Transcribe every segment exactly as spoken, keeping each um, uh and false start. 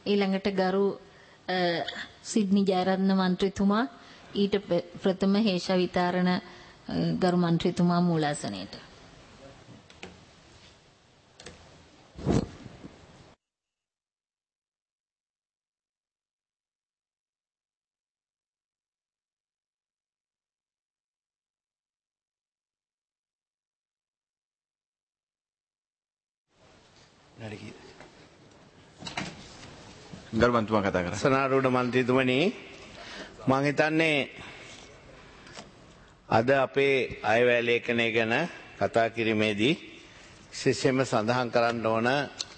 ඊළඟට ගරු සිඩ්නි ජයරත්න මන්ත්‍රීතුමා ඊට ප්‍රථම හේෂ විතරණ ගරු මන්ත්‍රීතුමා මූලාසනයට. ගරුමන්තුමා කතා කරා. සනාරූඪ මන්ත්‍රීතුමනි මම හිතන්නේ අද අපේ අයවැය ලේඛනය ගැන කතා කිරීමේදී විශේෂයෙන්ම සඳහන් කරන්න ඕන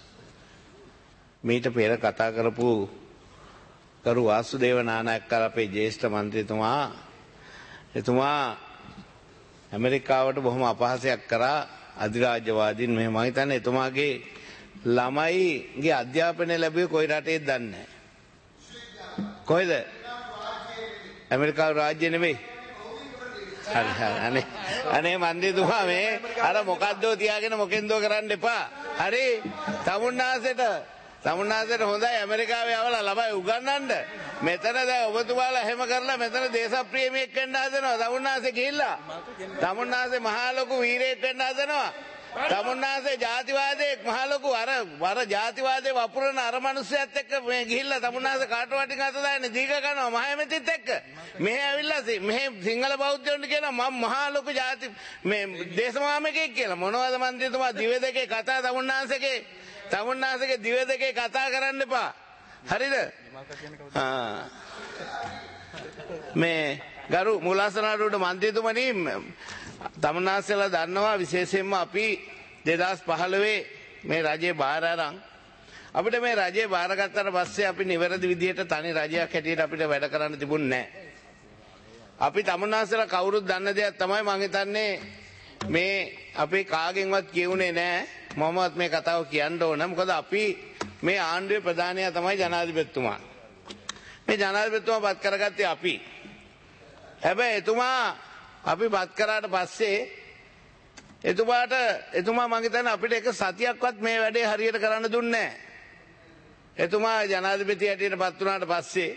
මීට පෙර කතා කරපු ගරු වාසුදේව නානායක්කර අපේ ජ්‍යෙෂ්ඨ මන්ත්‍රීතුමා එතුමා ඇමරිකාවට බොහොම අපහාසයක් කරා අධිරාජ්‍යවාදීන්. මෙහෙම මම හිතන්නේ එතුමාගේ ළමයිගේ අධ්‍යාපනය ලැබුවේ කොයි රටේද දන්නේ නැහැ. කොහෙද? ඇමරිකාව රාජ්‍ය නෙමෙයි. හරි හරි අනේ අනේ මන්ත්‍රීතුමා මේ අර මොකද්දෝ තියාගෙන මොකෙන්දෝ කරන්න එපා. හරි තමුන්නාසෙට තමුන්නාසෙට හොඳයි ඇමරිකාවේ යවලා ළමයි උගන්වන්න. මෙතන දැන් ඔබතුමාලා එහෙම කරලා මෙතන දේශප්‍රියමෙක් වෙන්න හදනවා. තමුන්නාසෙ ගිහිල්ලා තමුන්නාසෙ මහා ලොකු වීරයෙක් වෙන්න හදනවා. තමුන්නාසේ ජාතිවාදයේ මහ ලොකු අර වර ජාතිවාදයේ වපුරන අර මිනිස්සුත් එක්ක මේ ගිහිල්ලා තමුන්නාසේ කාටවටින් අත දාන්නේ දීග කරනවා මහයමෙතිත් එක්ක මෙහෙ ඇවිල්ලා මෙහෙ සිංහල බෞද්ධයන්ට කියනවා මම මහ ලොකු ජාති මේ දේශමාමකෙක් කියලා. මොනවද මන්ත්‍රීතුමා දිව දෙකේ කතා තමුන්නාසේගේ තමුන්නාසේගේ දිව දෙකේ කතා කරන්න එපා. හරිද? ආ මේ ගරු මූලාසනාරූඪ මන්ත්‍රීතුමනි තමුන්නාසේලා දන්නවා විශේෂයෙන්ම අපි දෙදහස් පහළොවේ මේ රජේ බාර අරන් අපිට මේ රජේ බාරගත්තට පස්සේ අපි නිවැරදි විදිහට තනි රජයක් හැටියට අපිට වැඩ කරන්න තිබුණේ නැහැ. අපි තමුන්නාසේලා කවුරුත් දන්න දෙයක් තමයි මම හිතන්නේ මේ අපි කාගෙන්වත් කියුනේ නැහැ. මමවත් මේ කතාව කියන්න ඕන. මොකද අපි මේ ආණ්ඩුවේ ප්‍රධානියා තමයි ජනාධිපතිතුමා. මේ ජනාධිපතිතුමා පත් කරගත්තේ අපි. හැබැයි එතුමා අපි පත් කරාට පස්සේ එතුමාට එතුමා මං හිතන්නේ අපිට එක සතියක්වත් මේ වැඩේ හරියට කරන්න දුන්නේ නැහැ. එතුමා ජනාධිපති හැටියට පත් වුණාට පස්සේ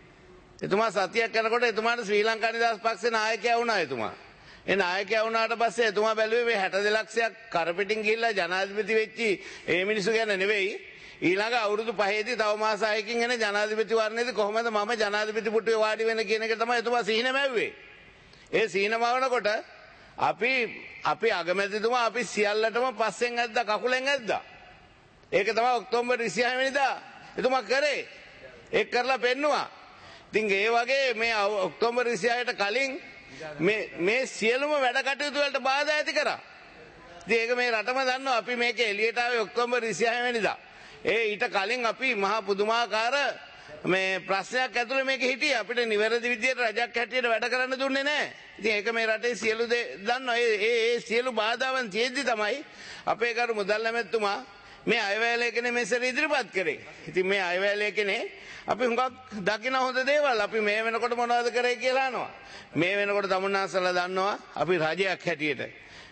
එතුමා සතියක් යනකොට එතුමාට ශ්‍රී ලංකා නිදහස් පක්ෂේ නායකයා වුණා එතුමා. ඒ නායකයා වුණාට පස්සේ එතුමා බැලුවේ මේ හැට දෙක ලක්ෂයක් කරපිටින් ගිහිල්ලා ජනාධිපති වෙච්චි ඒ මිනිස්සු ගැන නෙවෙයි. ඊළඟ අවුරුදු පහේදී තව මාස හයකින් එන ජනාධිපති වර්ණයේදී කොහොමද මම ජනාධිපති පුටුවේ වාඩි වෙන කියන එක තමයි එතුමා සිහින මැව්වේ. ඒ සීන මවනකොට අපි අපි අගමැතිතුමා අපි සියල්ලටම පස්සෙන් ඇද්දා කකුලෙන් ඇද්දා. ඒක තමයි ඔක්තෝබර් විසිහය වෙනිදා එතුමා කරේ. ඒක කරලා පෙන්නුවා. ඉතින් ඒ වගේ මේ ඔක්තෝබර් විසිහයට කලින් මේ මේ සියලුම වැඩ කටයුතු වලට බාධා ඇති කරා. ඉතින් ඒක මේ රටම දන්නවා අපි මේක එළියට ආවේ ඔක්තෝබර් විසිහය වෙනිදා. ඒ ඊට කලින් අපි මහා පුදුමාකාර මේ ප්‍රශ්නයක් ඇතුළේ මේක හිටියේ අපිට නිවැරදි විදියට රජයක් හැටියට වැඩ කරන්න දුන්නේ නැහැ. ඉතින් ඒක මේ රටේ සියලු දේ දන්නවා. ඒ ඒ සියලු බාධාවන් තියෙද්දි තමයි අපේ කරු මුදල් ඇමැතුමා මේ අයවැය ලේඛනේ මෙසර ඉදිරිපත් කරේ. ඉතින් මේ අයවැය ලේඛනේ අපි හුඟක් දකින හොඳ දේවල් අපි මේ වෙනකොට මොනවද කරේ කියලා අහනවා. මේ වෙනකොට තමුන්නාසලා දන්නවා අපි රජයක් හැටියට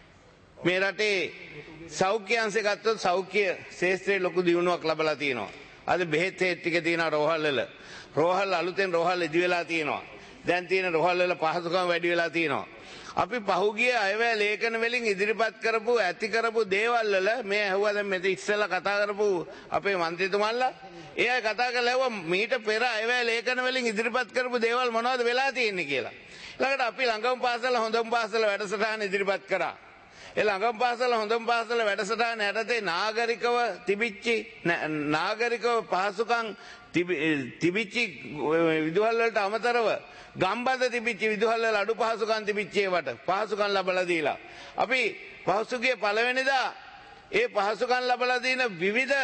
මේ රටේ සෞඛ්‍ය අංශය ගත්තොත් සෞඛ්‍ය ශාස්ත්‍රයේ ලොකු දියුණුවක් ලැබලා තියෙනවා. අද බෙහෙත් හේත් ටික තියෙනවා රෝහල් වල. රෝහල් අලුතෙන් රෝහල් ඉදි වෙලා තියෙනවා. දැන් තියෙන රෝහල් වල පහසුකම් වැඩි වෙලා තියෙනවා. අපි පහුගිය අයවැය ලේඛන වලින් ඉදිරිපත් කරපු ඇති කරපු දේවල් වල මේ ඇහුවා දැන් මෙතන ඉස්සෙල්ලා කතා කරපු අපේ മന്ത്രിතුමන්ලා ඒ අය කතා කරලා ඇහුවා මීට පෙර අයවැය ලේඛන වලින් ඉදිරිපත් කරපු දේවල් මොනවද වෙලා තියෙන්නේ කියලා. ඊළඟට අපි ළඟම පාසල හොඳම පාසල වැඩසටහන ඉදිරිපත් කරා. ඒ ළඟම පාසල හොඳම පාසල වැඩසටහන යටතේ නාගරිකව තිබිච්චි නාගරිකව පහසුකම් තිබිච්චි විදුහල් වලට අමතරව ගම්බද තිබිච්ච විදුහල් වල අඩු පහසුකම් තිබිච්ච ඒවට පහසුකම් ලැබලා දීලා අපි පහසුකම් පළවෙනිදා ඒ පහසුකම් ලැබලා දින විවිධ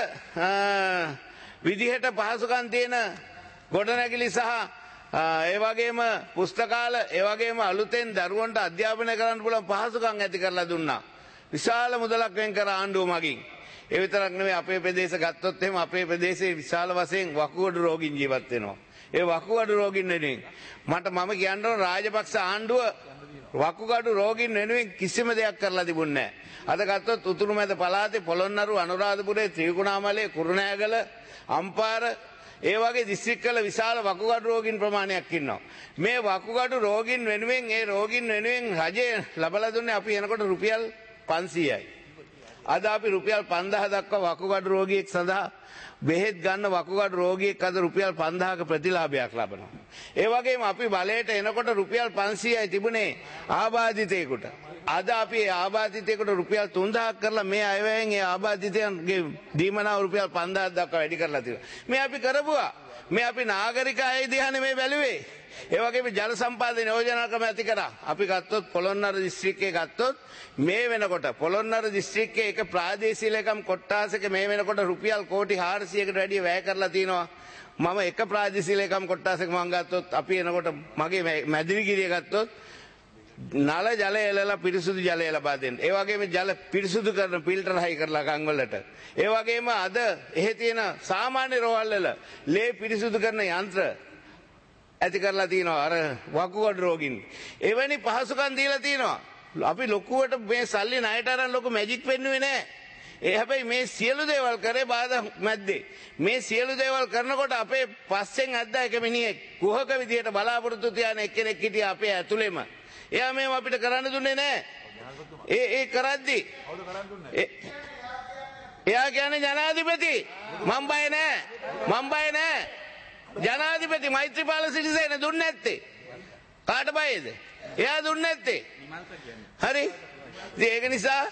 විදිහට පහසුකම් තියෙන ගොඩනැගිලි සහ ඒ වගේම පුස්තකාල ඒ වගේම අලුතෙන් දරුවන්ට අධ්‍යාපනය කරන්න පුළුවන් පහසුකම් ඇති කරලා දුන්නා. විශාල මුදලක් වෙන් කර ආණ්ඩුව මගින්. ඒ විතරක් නෙවෙයි අපේ ප්‍රදේශ ගත්තොත් එහෙම අපේ ප්‍රදේශයේ විශාල වශයෙන් වකුගඩු රෝගීන් ජීවත් වෙනවා. ඒ වකුගඩු රෝගීන් වෙනුවෙන් මට මම කියන්න ඕන රාජපක්ෂ ආණ්ඩුව වකුගඩු රෝගීන් වෙනුවෙන් කිසිම දෙයක් කරලා තිබුණේ නැහැ. අද ගත්තොත් උතුරු මැද පළාතේ පොළොන්නරු අනුරාධපුරේ ත්‍රිකුණාමලයේ කුරුණෑගල අම්පාර ඒ වගේ දිස්ත්‍රික්කවල විශාල වකුගඩු රෝගීන් ප්‍රමාණයක් ඉන්නවා. මේ වකුගඩු රෝගීන් වෙනුවෙන් ඒ රෝගීන් වෙනුවෙන් රජය ලබලා දුන්නේ අපි එනකොට රුපියල් පන්සීයයි. අද අපි රුපියල් පන්දාහ දක්වා වකුගඩු රෝගියෙක් සඳහා බෙහෙත් ගන්න වකුගඩු රෝගියෙක් අද රුපියල් පන්දාහක ප්‍රතිලාභයක් ලබනවා. ඒ වගේම අපි බලයට එනකොට රුපියල් පන්සීයයි තිබුණේ ආබාධිතයෙකුට. අද අපි ආබාධිතයෙකුට රුපියල් තුන්දාහක් කරලා මේ අයවැයෙන් ඒ ආබාධිතයන්ගේ දීමනාව රුපියල් පන්දාහක් දක්වා වැඩි කරලා තියෙනවා. මේ අපි කරපුවා. මේ අපි නාගරික අය දිහා නෙමෙයි බැලුවේ. ඒ වගේම ජල සම්පාදන යෝජනා ක්‍රම ඇති කරා. අපි ගත්තොත් පොළොන්නරු දිස්ත්‍රික්කයේ ගත්තොත් මේ වෙනකොට පොළොන්නරු දිස්ත්‍රික්කයේ එක ප්‍රාදේශීය ලේකම් කොට්ටාසක මේ වෙනකොට රුපියල් කෝටි හාරසියයකට වැඩිය වැය කරලා තිනවා. මම එක ප්‍රාදේශීය ලේකම් කොට්ටාසක මම ගත්තොත් අපි එනකොට මගේ මැදිරිගිරිය ගත්තොත් නල ජලය එලලා පිරිසුදු ජලය ලබා දෙන්න. ඒ වගේම ජල පිරිසුදු කරන ෆිල්ටර් හයි කරලා ගම් වලට. ඒ වගේම අද එහෙ තියෙන සාමාන්‍ය රෝහල් වල ලේ පිරිසුදු කරන යන්ත්‍ර ඇති කරලා තියෙනවා අර වකුගඩු රෝගීන්. එවැනි පහසුකම් දීලා තියෙනවා. අපි ලොකුවට මේ සල්ලි ණයට අරන් ලොකු මැජික් පෙන්නුවේ නැහැ. ඒ හැබැයි මේ සියලු දේවල් කරේ බාධා මැද්දේ. මේ සියලු දේවල් කරනකොට අපේ පස්සෙන් ඇද්දා එක මිනිහෙක් කුහක විදියට බලාපොරොත්තු තියාන එක්කෙනෙක් හිටියා අපේ ඇතුළෙම. එයා මේව අපිට කරන්න දුන්නේ නැහැ. ඒ ඒ කරද්දි එයා කියන්නේ ජනාධිපති මම බය නැහැ. මම බය නැහැ. ජනාධිපති මෛත්‍රීපාල සිරිසේන දුන්නේ නැත්තේ. කාට බයද? එයා දුන්නේ නැත්තේ. හරි. ඒක නිසා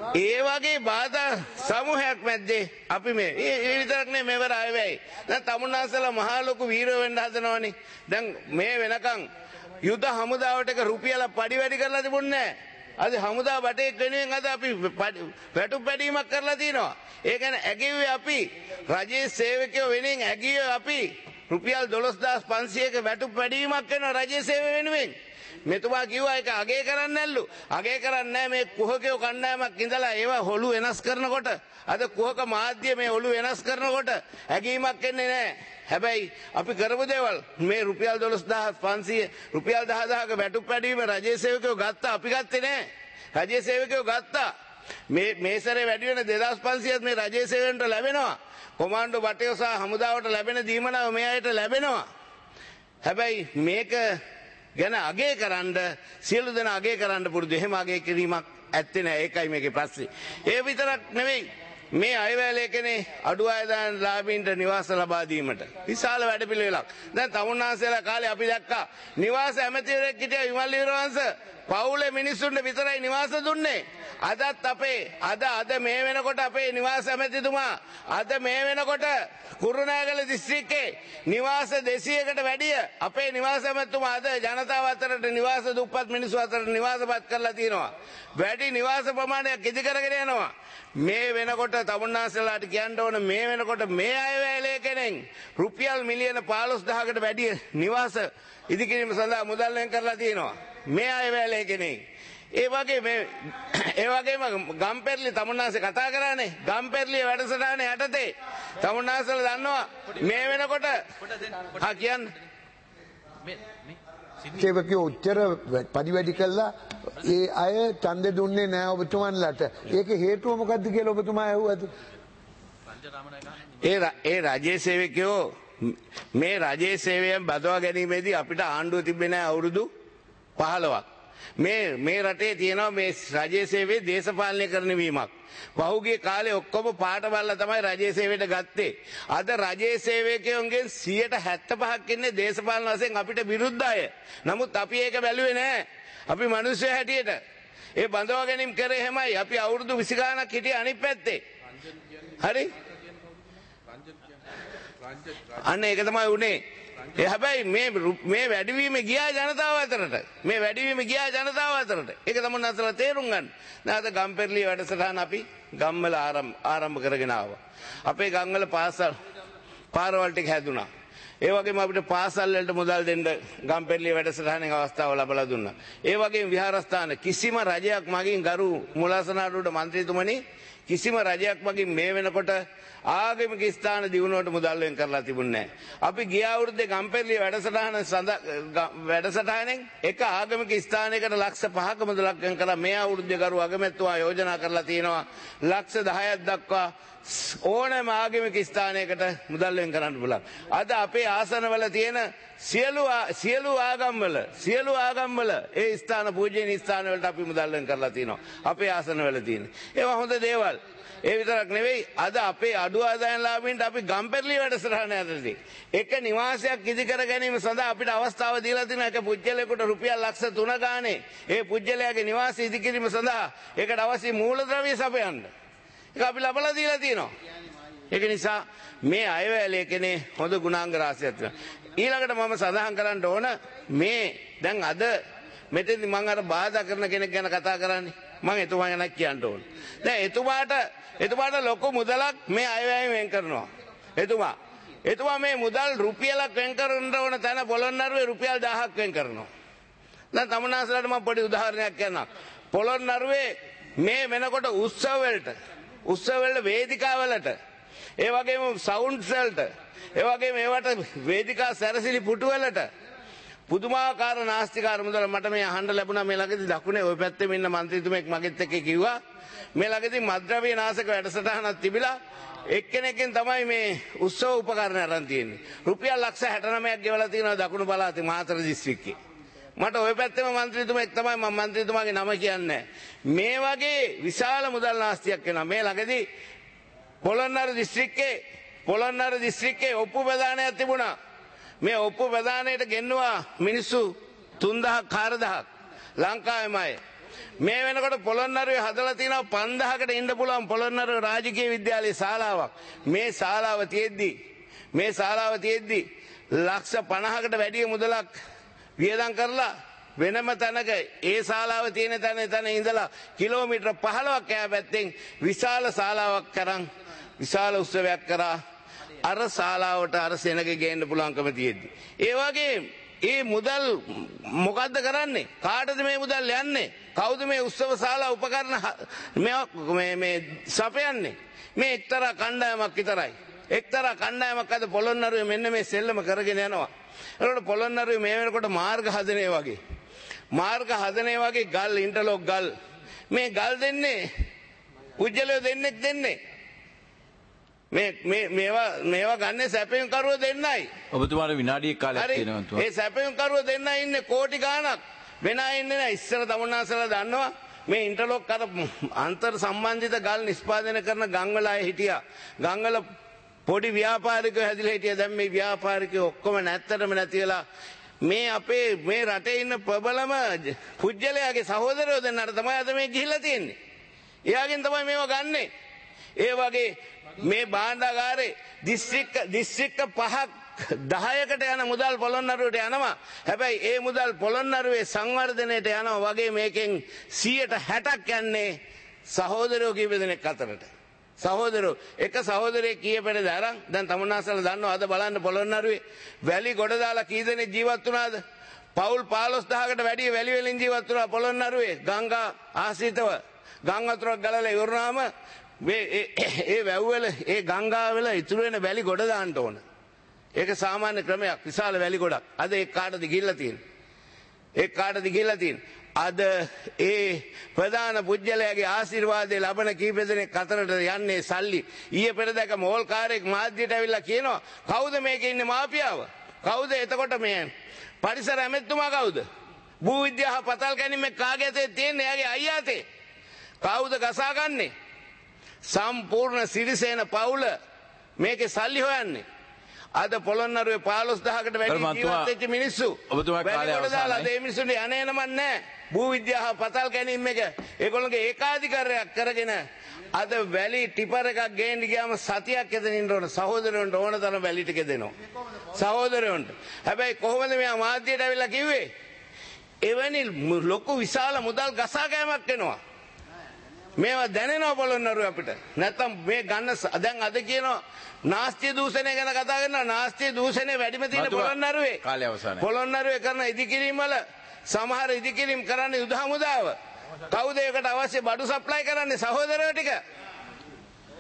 ඒ වගේ බාධා සමූහයක් මැද්දේ අපි මේ ඒ විතරක් නෙමෙයි මෙවර ආවෙයි. දැන් තමුන්නාසලා මහා ලොකු වීරයෝ වෙන්න හදනවනේ. දැන් මේ වෙනකන් යුද හමුදාවට එක රුපියල පඩි වැඩි කරලා තිබුණේ නැහැ. අද හමුදා බටේක් වෙනුවෙන් අද අපි වැටුප් පැඩීමක් කරලා තිනවා. ඒ කියන්නේ ඇගෙව්වේ අපි රජයේ සේවකයෝ වෙනුවෙන් ඇගියේ අපි රුපියල් දොළොස් හදාස් පන්සීයක වැටුප් වැඩිවීමක් කරනවා රජයේ සේවය වෙනුවෙන්. මෙතුමා කිව්වා ඒක අගය කරන්නේ නැල්ලු. අගය කරන්නේ නැහැ මේ කුහකයෝ කණ්ඩායමක් ඉඳලා ඒවා හොළු වෙනස් කරනකොට අද කුහක මාධ්‍ය මේ හොළු වෙනස් කරනකොට ඇගීමක් එන්නේ නැහැ. හැබැයි අපි කරපු දේවල් මේ රුපියල් දොළොස් හදාස් පන්සීය රුපියල් දහදාහක වැටුප් වැඩිවීම රජයේ සේවකයෝ ගත්තා අපි ගත්තේ නැහැ. රජයේ සේවකයෝ ගත්තා. මේ මේ සැරේ වැඩි වෙන දෙදාස් පන්සීයත් මේ රජයේ සේවකයන්ට ලැබෙනවා. කොමාන්ඩෝ බටයෝ සහ හමුදාවට ලැබෙන දීමනාව මේ අයට ලැබෙනවා. හැබැයි මේක ගැන අගය කරන්න සියලු දෙනා අගය කරන්න පුරුදු. එහෙම අගය කිරීමක් ඇත්තේ නැහැ. ඒකයි මේකේ ප්‍රශ්නේ. ඒ විතරක් නෙවෙයි මේ අයවැය ලේඛනේ අඩු ආදායම් ලාභීන්ට නිවාස ලබා දීමට විශාල වැඩපිළිවෙලක්. දැන් තමුන්නාන්සේලා කාලේ අපි දැක්කා නිවාස ඇමතිවරයෙක් හිටියා විමල් වීරවංශ පවුලේ මිනිස්සුන්ට විතරයි නිවාස දුන්නේ. අදත් අපේ අද අද මේ වෙනකොට අපේ නිවාස ඇමතිතුමා අද මේ වෙනකොට කුරුණෑගල දිස්ත්‍රික්කේ නිවාස දෙසීයකට වැඩිය අපේ නිවාස ඇමතිතුමා අද ජනතාව අතරට නිවාස දුප්පත් මිනිස්සු අතරට නිවාසපත් කරලා තියෙනවා. වැඩි නිවාස ප්‍රමාණයක් ඉදි කරගෙන යනවා. මේ වෙනකොට තමුන්නාන්සලාට කියන්න ඕන මේ වෙනකොට මේ අයවැය ලේඛනෙන් රුපියල් මිලියන පහළොස් දහසකට වැඩි නිවාස ඉදිකිරීම සඳහා මුදල් වෙන් කරලා තියෙනවා. මේ අයවැය ලේඛනෙන් ඒ වගේ මේ ඒ වගේම ගම්පෙරළි තමුන්නාන්සේ කතා කරානේ ගම්පෙරළි වැඩසටහනේ යටතේ තමුන්නාන්සලා දන්නවා මේ වෙනකොට හා කියන්න සේවකයෝ උච්චර පරිවැඩි කළා ඒ අය ඡන්ද දුන්නේ නැහැ ඔබතුමන්ලට. ඒක හේතුව මොකද්ද කියලා ඔබතුමා ඇහුවද? ඒ ඒ රජයේ සේවකයෝ මේ රජයේ සේවයෙන් බදවා ගැනීමේදී අපිට ආණ්ඩුව තිබෙන්නේ නැහැ අවුරුදු පහළොවක්. මේ මේ රටේ තියෙනවා මේ රජයේ සේවයේ දේශපාලනය කරන වීමක්. පහුගිය කාලේ ඔක්කොම පාට බලලා තමයි රජයේ සේවයට ගත්තේ. අද රජයේ සේවකයන්ගෙන් සියයට හැත්තෑපහක් ඉන්නේ දේශපාලන වශයෙන් අපිට විරුද්ධ අය. නමුත් අපි ඒක බැලුවේ නැහැ. අපි මිනිස්සු හැටියට ඒ බඳවා ගැනීම කරේ හැමයි. අපි අවුරුදු විසි ගාණක් හිටියේ අනිත් පැත්තේ. හරි? අන්න ඒක තමයි උනේ. ඒ හැබැයි මේ මේ වැඩිවීම ගියා ජනතාව අතරට. මේ වැඩිවීම ගියා ජනතාව අතරට. ඒක තමයි නැසලා තේරුම් ගන්න. දැන් අද ගම්පෙරළි වැඩසටහන අපි ගම්වල ආරම්භ ආරම්භ කරගෙන ආවා. අපේ ගම්වල පාසල් පාරවල් ටික හැදුනා. ඒ වගේම අපිට පාසල් වලට මුදල් දෙන්න ගම්පෙරළි වැඩසටහනේ අවස්ථාව ලැබලා දුන්නා. ඒ වගේම විහාරස්ථාන කිසිම රජයක් මගින් ගරු මුලාසනාරුවට മന്ത്രിතුමනි කිසිම රජයක් වගේ මේ වෙනකොට ආගමික ස්ථාන දියුණුවට මුදල් වෙන් කරලා තිබුණේ නැහැ. අපි ගිය අවුරුද්දේ ගම්පෙරළිය වැඩසටහන වැඩසටහනෙන් එක ආගමික ස්ථානයකට ලක්ෂ පහක මුදලක් වෙන් කළා. මේ අවුරුද්දේ ගරු අගමැතිතුමා යෝජනා කරලා තියෙනවා ලක්ෂ දහයක් දක්වා ඕනෑම ආගමික ස්ථානයකට මුදල් වෙන් කරන්න පුළුවන්. අද අපේ ආසනවල තියෙන සියලු සියලු ආගම්වල සියලු ආගම්වල ඒ ස්ථාන පූජනීය ස්ථාන වලට අපි මුදල් වෙන් කරලා තියෙනවා. අපේ ආසනවල තියෙන. ඒවා හොඳ දේවල්. ඒ විතරක් නෙවෙයි අද අපේ අඩු ආදායම් ලාභීන්ට අපි ගම්පෙරළිය වැඩසටහන ඇතුළතදී එක නිවාසයක් ඉදි කර ගැනීම සඳහා අපිට අවස්ථාව දීලා තියෙනවා. එක පුජ්‍යලයකට රුපියල් ලක්ෂ තුන ගානේ ඒ පුජ්‍යලයාගේ නිවාසය ඉදි කිරීම සඳහා ඒකට අවශ්‍ය මූලද්‍රව්‍ය සපයන්න. ඒක අපි ලබලා දීලා තියෙනවා. ඒක නිසා මේ අයවැලේ කෙනේ හොඳ ගුණාංග රාශියක් තියෙනවා. ඊළඟට මම සඳහන් කරන්න ඕන මේ දැන් අද මෙතෙන්දි මම අර බාධා කරන කෙනෙක් ගැන කතා කරන්නේ. මම එතුමා ගැන කියන්න ඕන. දැන් එතුමාට එතුමාට ලොකු මුදලක් මේ අයවැයෙන් වෙන් කරනවා. එතුමා එතුමා මේ මුදල් රුපියලක් වෙන් කරන්න ඕන තැන පොළොන්නරුවේ රුපියල් දහයක් වෙන් කරනවා. දැන් තමුන්නාසලාට මම පොඩි උදාහරණයක් කියන්නම්. පොළොන්නරුවේ මේ වෙනකොට උත්සව වලට උත්සව වල වේදිකා වලට ඒ වගේම සවුන්ඩ්ස් වලට ඒ වගේම ඒවට වේදිකා සැරසිලි පුටු වලට පුදුමාකාර නාස්තිකාර මුදල මට මේ අහන්න ලැබුණා. මේ ළඟදී දකුණේ ওই පැත්තේ ඉන්න മന്ത്രിතුමෙක් මගෙත් එක්ක කිව්වා මේ ළඟදී මද්ද්‍රව්‍ය නාශක වැඩසටහනක් තිබිලා එක්කෙනෙක්ගෙන් තමයි මේ උත්සව උපකරණ අරන් තියෙන්නේ. රුපියල් ලක්ෂ හැට නවයක් ගෙවලා තියෙනවා දකුණු පළාතේ මාතර දිස්ත්‍රික්කේ. මට ওই පැත්තේම മന്ത്രിතුමෙක් තමයි මම മന്ത്രിතුමාගේ නම කියන්නේ. මේ වගේ විශාල මුදල් නාස්තියක් වෙනවා. මේ ළඟදී පොළොන්නරු දිස්ත්‍රික්කේ පොළොන්නරු දිස්ත්‍රික්කේ ඔප්පු ප්‍රදානයක් තිබුණා. මේ ඔප්පු ප්‍රදානයට ගෙන්නවා මිනිස්සු තුන්දහක් හාරදහක් ලංකාවේමයි. මේ වෙනකොට පොළොන්නරුවේ හදලා තියෙනවා පන්දහකට ඉන්න පුළුවන් පොළොන්නරුවේ රාජකීය විද්‍යාලයේ ශාලාවක්. මේ ශාලාව තියෙද්දි මේ ශාලාව තියෙද්දි ලක්ෂ පනහකට වැඩි මුදලක් වියදම් කරලා වෙනම තැනක ඒ ශාලාව තියෙන තැන තැන ඉඳලා කිලෝමීටර් පහළොවක් ඈ පැත්තෙන් විශාල ශාලාවක් කරන් විශාල උත්සවයක් කරා. අර ශාලාවට අර සෙනග ගේන්න පුළුවන්කම තියෙද්දි ඒ වගේ ඒ මුදල් මොකද්ද කරන්නේ? කාටද මේ මුදල් යන්නේ? කවුද මේ උත්සව ශාලා උපකරණ මේ මේ සපයන්නේ? මේ එක්තරා කණ්ඩායමක් විතරයි. එක්තරා කණ්ඩායමක් අද පොළොන්නරුවේ මෙන්න මේ සෙල්ලම කරගෙන යනවා. ඒකට පොළොන්නරුවේ මේ වෙනකොට මාර්ග හදනේ වගේ මාර්ග හදනේ වගේ ගල් ඉන්ටර්ලොක් ගල් මේ ගල් දෙන්නේ පුජ්‍යලෝ දෙන්නෙක් දෙන්නේ මේ මේ මේවා මේවා ගන්න සැපයුම් කරුවෝ දෙන්නයි. ඔබතුමාට විනාඩියක් කාලයක් තියෙනවා. ඒ සැපයුම් කරුවෝ දෙන්නයි ඉන්නේ කෝටි ගාණක්. වෙන අය ඉන්නේ නැහැ. ඉස්සර තමුන්නාසලා දන්නවා මේ ඉන්ටර්ලොක් අර අන්තර් සම්බන්ධිත ගල් නිෂ්පාදනය කරන ගම්වල අය හිටියා. ගම්වල පොඩි ව්‍යාපාරිකයෝ හැදිලා හිටියා. දැන් මේ ව්‍යාපාරිකයෝ ඔක්කොම නැත්තටම නැතිලා මේ අපේ මේ රටේ ඉන්න ප්‍රබලම පුජ්‍යලයාගේ සහෝදරයෝ දෙන්නට තමයි අද මේ ගිහිල්ලා තියෙන්නේ. එයාගෙන් තමයි මේවා ගන්නෙ. ඒ වගේ මේ භාණ්ඩාගාරේ දිස්ත්‍රික්ක දිස්ත්‍රික්ක පහක් දහයකට යන මුදල් පොළොන්නරුවට යනවා. හැබැයි ඒ මුදල් පොළොන්නරුවේ සංවර්ධනයට යනවා වගේ මේකෙන් සියයට හැටක් යන්නේ සහෝදරයෝ කීප දෙනෙක් අතරට. සහෝදරයෝ එක සහෝදරයෙක් කීපෙද අරන් දැන් තමුන්නාසලා දන්නවා අද බලන්න පොළොන්නරුවේ වැලි ගොඩ දාලා කී දෙනෙක් ජීවත් වුණාද? පවුල් පහළොස් දහසකට වැඩි වැලි වලින් ජීවත් වුණා පොළොන්නරුවේ. ගංගා ආශ්‍රිතව ගම් වතුරක් ගලලා ඉවරනාම මේ ඒ වැව්වල ඒ ගංගාවල ඉතුරු වෙන වැලි ගොඩ දාන්න ඕන. ඒක සාමාන්‍ය ක්‍රමයක්. විශාල වැලි ගොඩක්. අද ඒ කාටද ගිහිල්ලා තියෙන්නේ? ඒ කාටද ගිහිල්ලා තියෙන්නේ? අද ඒ ප්‍රධාන පුජ්‍යලයාගේ ආශිර්වාදය ලබන කීප දෙනෙක් අතරට යන්නේ සල්ලි. ඊයේ පෙරදක මෝල් කාර්යයක් මාධ්‍යයට ඇවිල්ලා කියනවා කවුද මේකේ ඉන්නේ මාපියාව? කවුද එතකොට මේ පරිසර ඇමෙතුමා කවුද? භූ විද්‍යාව පතල් ගැනීම කාගේ අතේ තියෙන්නේ? එයාගේ අයියා අතේ. කවුද ගසාගන්නේ? සම්පූර්ණ සිරිසේන පවුල මේකේ සල්ලි හොයන්නේ. අද පොළොන්නරුවේ පහළොස් දහසකට වැඩි ජීවත් වෙච්ච මිනිස්සු ඔබතුමා කාලය අවසන්යි. ඒ මිනිස්සුන්ට යන්නේ නම නැහැ. භූ විද්‍යාව පතල් ගැනීම එක ඒගොල්ලෝගේ ඒකාධිකාරයක් කරගෙන අද වැලි ටිපර් එකක් ගේන්න ගියාම සතියක් එතන ඉන්න ඕන. සහෝදරයන්ට ඕන තරම් වැලි ටික දෙනවා. සහෝදරයන්ට. හැබැයි කොහොමද මෙයා මාධ්‍යයට ඇවිල්ලා කිව්වේ? එවැනි ලොකු විශාල මුදල් ගසා ගෑමක් වෙනවා. මේවා දැනෙනවා පොළොන්නරුවේ අපිට. නැත්තම් මේ ගන්න දැන් අද කියනවා නාස්තිය දූෂණය ගැන කතා කරනවා. නාස්තිය දූෂණය වැඩිම තියෙන පොළොන්නරුවේ. කාලය අවසන්යි. පොළොන්නරුවේ කරන ඉදිකිරීම වල සමහර ඉදිකිරීම් කරන්නේ යුද හමුදාව. කවුද ඒකට අවශ්‍ය බඩු සප්ලයි කරන්නේ? සහෝදරයෝ ටික.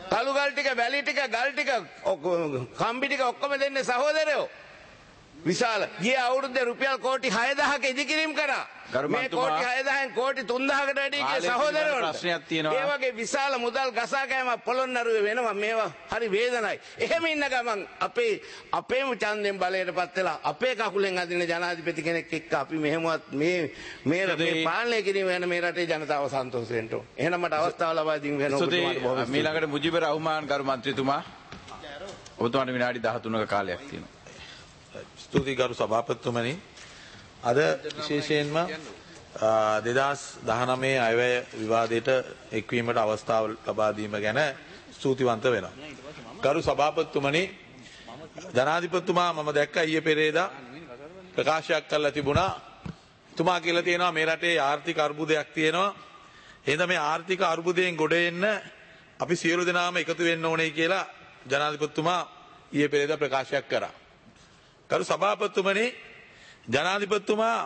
කළු ගල් ටික වැලි ටික ගල් ටික කම්බි ටික ඔක්කොම දෙන්නේ සහෝදරයෝ. විශාල ගිය අවුරුද්දේ රුපියල් කෝටි හය දහසක ඉදිකිරීම කරා. මේ කෝටි හය දහසෙන් කෝටි තුන් දහසකට වැඩි ගිය සහෝදරයෝ. ප්‍රශ්නයක් තියෙනවා. ඒ වගේ විශාල මුදල් ගසා කෑමක් පොළොන්නරුවේ වෙනවා. මේවා හරි වේදනයි. එහෙම ඉන්න ගමන් අපේ අපේම ඡන්දයෙන් බලයටපත් වෙලා අපේ කකුලෙන් අදින ජනාධිපති කෙනෙක් එක්ක අපි මෙහෙමවත් මේ මේ මේ පාලනය කිරීම යන මේ රටේ ජනතාව සන්තෝෂ වෙන්න ඕන. එහෙනම් මට අවස්ථාව ලබා දීම වෙන ඔබතුමාට බොහොම ස්තුතියි. ඊළඟට මුජිබ රහ්මාන් ගරු මන්ත්‍රීතුමා ඔබතුමාට විනාඩි දහතුනක කාලයක් තියෙනවා. ස්තුතියි ගරු සභාපතිතුමනි. අද විශේෂයෙන්ම දෙදහස් දහනවය අයවැය විවාදයට එක්වීමට අවස්ථාව ලබා දීම ගැන ස්තුතිවන්ත වෙනවා. ගරු සභාපතිතුමනි, ජනාධිපතිතුමා මම දැක්ක ඊයේ පෙරේදා ප්‍රකාශයක් කරලා තිබුණා. තුමා කියලා තියෙනවා මේ රටේ ආර්ථික අර්බුදයක් තියෙනවා. එහෙනම් මේ ආර්ථික අර්බුදයෙන් ගොඩ එන්න අපි සියලු දෙනාම එකතු වෙන්න ඕනේ කියලා ජනාධිපතිතුමා ඊයේ පෙරේදා ප්‍රකාශයක් කරා. ගරු සභාපතිතුමනි, ජනාධිපතිතුමා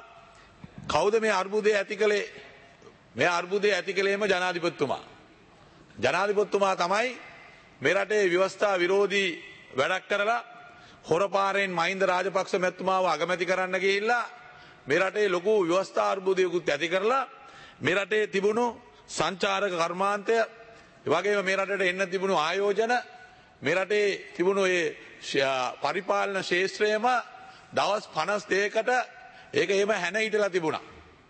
කවුද මේ අර්බුදය ඇති කළේ? මේ අර්බුදය ඇති කළේම ජනාධිපතිතුමා. ජනාධිපතිතුමා තමයි මේ රටේ ව්‍යවස්ථා විරෝධී වැඩක් කරලා හොරපාරෙන් මහින්ද රාජපක්ෂ මැතිතුමාව අගමැති කරන්න ගිහිල්ලා මේ රටේ ලොකු ව්‍යවස්ථා අර්බුදයකුත් ඇති කරලා මේ රටේ තිබුණු සංචාරක කර්මාන්තය, ඒ වගේම මේ රටට එන්න තිබුණු ආයෝජන, මේ රටේ තිබුණු ඒ පරිපාලන ශේෂ්ත්‍රයම දවස් පනස් දෙකකට ඒක එහෙම හැන හිටලා තිබුණා.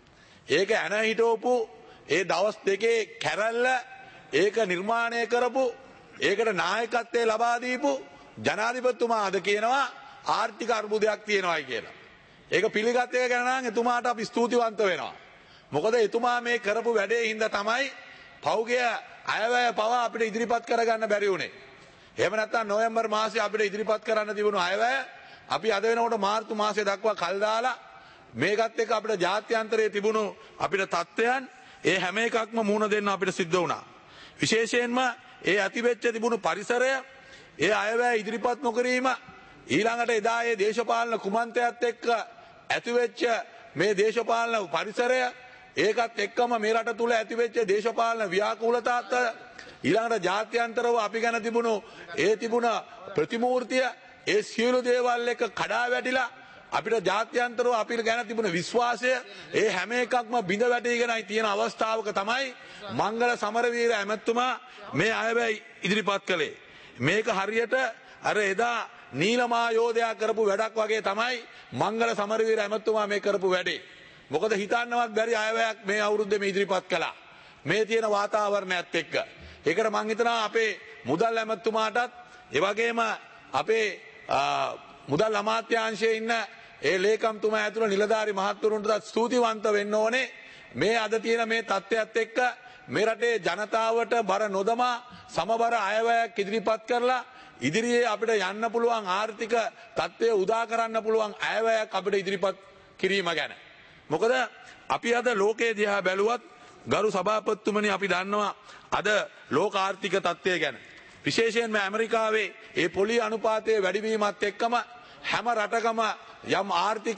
ඒක හැන හිටවපු ඒ දවස් දෙකේ කැරැල්ල ඒක නිර්මාණය කරපු, ඒකට නායකත්වයේ ලබා දීපු ජනාධිපතිතුමා අද කියනවා ආර්ථික අර්බුදයක් තියෙනවායි කියලා. ඒක පිළිගත් එක ගැන නම් එතුමාට අපි ස්තුතිවන්ත වෙනවා. මොකද එතුමා මේ කරපු වැඩේ හින්දා තමයි පෞගිය අයවැය පවා අපිට ඉදිරිපත් කරගන්න බැරි වුණේ. එහෙම නැත්නම් නොවැම්බර් මාසයේ අපිට ඉදිරිපත් කරන්න තිබුණු අයවැය අපි අද වෙනකොට මාර්තු මාසයේ දක්වා කල් දාලා මේකත් එක්ක අපිට ජාත්‍යන්තරයේ තිබුණු අපිට තත්ත්වයන් ඒ හැම එකක්ම මුහුණ දෙන්න අපිට සිද්ධ වුණා. විශේෂයෙන්ම ඒ ඇතිවෙච්ච තිබුණු පරිසරය, ඒ අයවැය ඉදිරිපත් නොකිරීම, ඊළඟට එදා ඒ දේශපාලන කුමන්ත්‍රයත් එක්ක ඇතිවෙච්ච මේ දේශපාලන පරිසරය, ඒකත් එක්කම මේ රට තුල ඇතිවෙච්ච දේශපාලන ව්‍යාකූලතාවත, ඊළඟට ජාත්‍යන්තරව අපි ගැන තිබුණු ඒ තිබුණ ප්‍රතිමූර්තිය, ඒ සියලු දේවල් එක කඩා වැටිලා අපිට ජාත්‍යන්තරව අපි ගැන තිබුණ විශ්වාසය, ඒ හැම එකක්ම බිඳ වැටීගෙනයි තියෙන අවස්ථාවක තමයි මංගල සමරවීර ඇමතුමා මේ අයවැය ඉදිරිපත් කළේ. මේක හරියට අර එදා නීලමා යෝධයා කරපු වැඩක් වගේ තමයි මංගල සමරවීර ඇමතුමා මේ කරපු වැඩේ. මොකද හිතන්නවත් බැරි අයවැයක් මේ අවුරුද්දේ මේ ඉදිරිපත් කළා. මේ තියෙන වාතාවරණයත් එක්ක. ඒකට මං හිතනවා අපේ මුදල් ඇමතුමාටත්, ඒ වගේම අපේ මුදල් අමාත්‍යාංශයේ ඉන්න ඒ ලේකම්තුමා ඇතුළු නිලධාරි මහත්වරුන්ටත් ස්තුතිවන්ත වෙන්න ඕනේ. මේ අද තියෙන මේ තත්ත්වයත් එක්ක මේ රටේ ජනතාවට බර නොදමා සමබර අයවැයක් ඉදිරිපත් කරලා ඉදිරියේ අපිට යන්න පුළුවන් ආර්ථික තත්ත්වය උදා කරන්න පුළුවන් අයවැයක් අපිට ඉදිරිපත් කිරීම ගැන. මොකද අපි අද ලෝකයේ දිහා බැලුවත් ගරු සභාපතිතුමනි, අපි දන්නවා අද ලෝක ආර්ථික තත්ත්වය ගැන. විශේෂයෙන්ම ඇමරිකාවේ ඒ පොලි අනුපාතයේ වැඩිවීමත් එක්කම හැම රටකම යම් ආර්ථික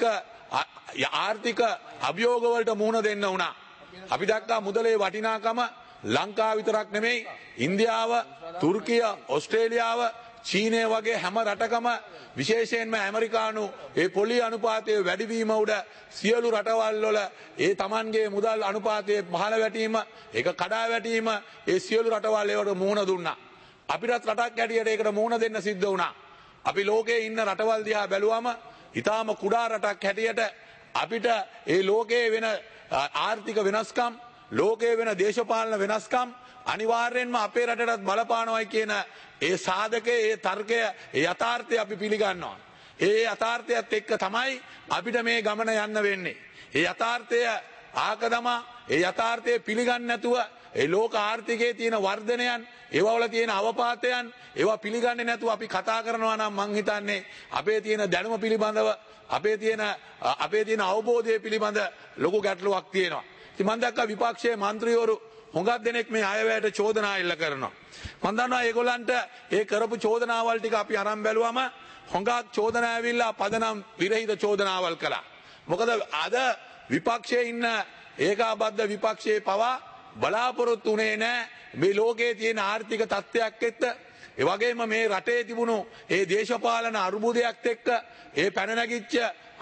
ආර්ථික අභියෝග වලට මුහුණ දෙන්න වුණා. අපි දැක්කා මුදලේ වටිනාකම ලංකාව විතරක් නෙමෙයි, ඉන්දියාව, තුර්කිය, ඕස්ට්‍රේලියාව, චීනය වගේ හැම රටකම, විශේෂයෙන්ම ඇමරිකානු ඒ පොලි අනුපාතයේ වැඩිවීම උඩ සියලු රටවල් වල ඒ Tamanගේ මුදල් අනුපාතයේ පහළ වැටීම, ඒක කඩා වැටීම, ඒ සියලු රටවල් ඒවට මුහුණ දුන්නා. අපිටත් රටක් හැටියට ඒකට මුහුණ දෙන්න සිද්ධ වුණා. අපි ලෝකයේ ඉන්න රටවල් දිහා බැලුවම ඊටාම කුඩා රටක් හැටියට අපිට ඒ ලෝකයේ වෙන ආර්ථික වෙනස්කම්, ලෝකයේ වෙන දේශපාලන වෙනස්කම් අනිවාර්යෙන්ම අපේ රටටත් බලපානවායි කියන ඒ සාධකයේ, ඒ තර්කය, ඒ යථාර්ථය අපි පිළිගන්නවා. ඒ යථාර්ථයත් එක්ක තමයි අපිට මේ ගමන යන්න වෙන්නේ. ඒ යථාර්ථය ආකදම, ඒ යථාර්ථය පිළිගන්නේ නැතුව ඒ ලෝක ආර්ථිකයේ තියෙන වර්ධනයන්, ඒවා වල තියෙන අවපාතයන්, ඒවා පිළිගන්නේ නැතුව අපි කතා කරනවා නම් මං හිතන්නේ අපේ තියෙන දැනුම පිළිබඳව, අපේ තියෙන අපේ තියෙන අවබෝධය පිළිබඳ ලොකු ගැටලුවක් තියෙනවා. ඉතින් මම දැක්කා විපක්ෂයේ മന്ത്രിවරු හුඟක් දෙනෙක් මේ අයවැයට චෝදනා එල්ල කරනවා. මම දන්නවා ඒගොල්ලන්ට ඒ කරපු චෝදනාවල් ටික අපි අරන් බැලුවම හුඟක් චෝදනා ඇවිල්ලා පදනම් විරහිත චෝදනාවල් කළා. මොකද අද විපක්ෂයේ ඉන්න ඒකාබද්ධ විපක්ෂයේ පවා බලාපොරොත්තු වුණේ නැහැ මේ ලෝකයේ තියෙන ආර්ථික තත්ත්වයක් එක්ක. ඒ වගේම මේ රටේ තිබුණු ඒ දේශපාලන අර්බුදයක් එක්ක ඒ පැන නැගිච්ච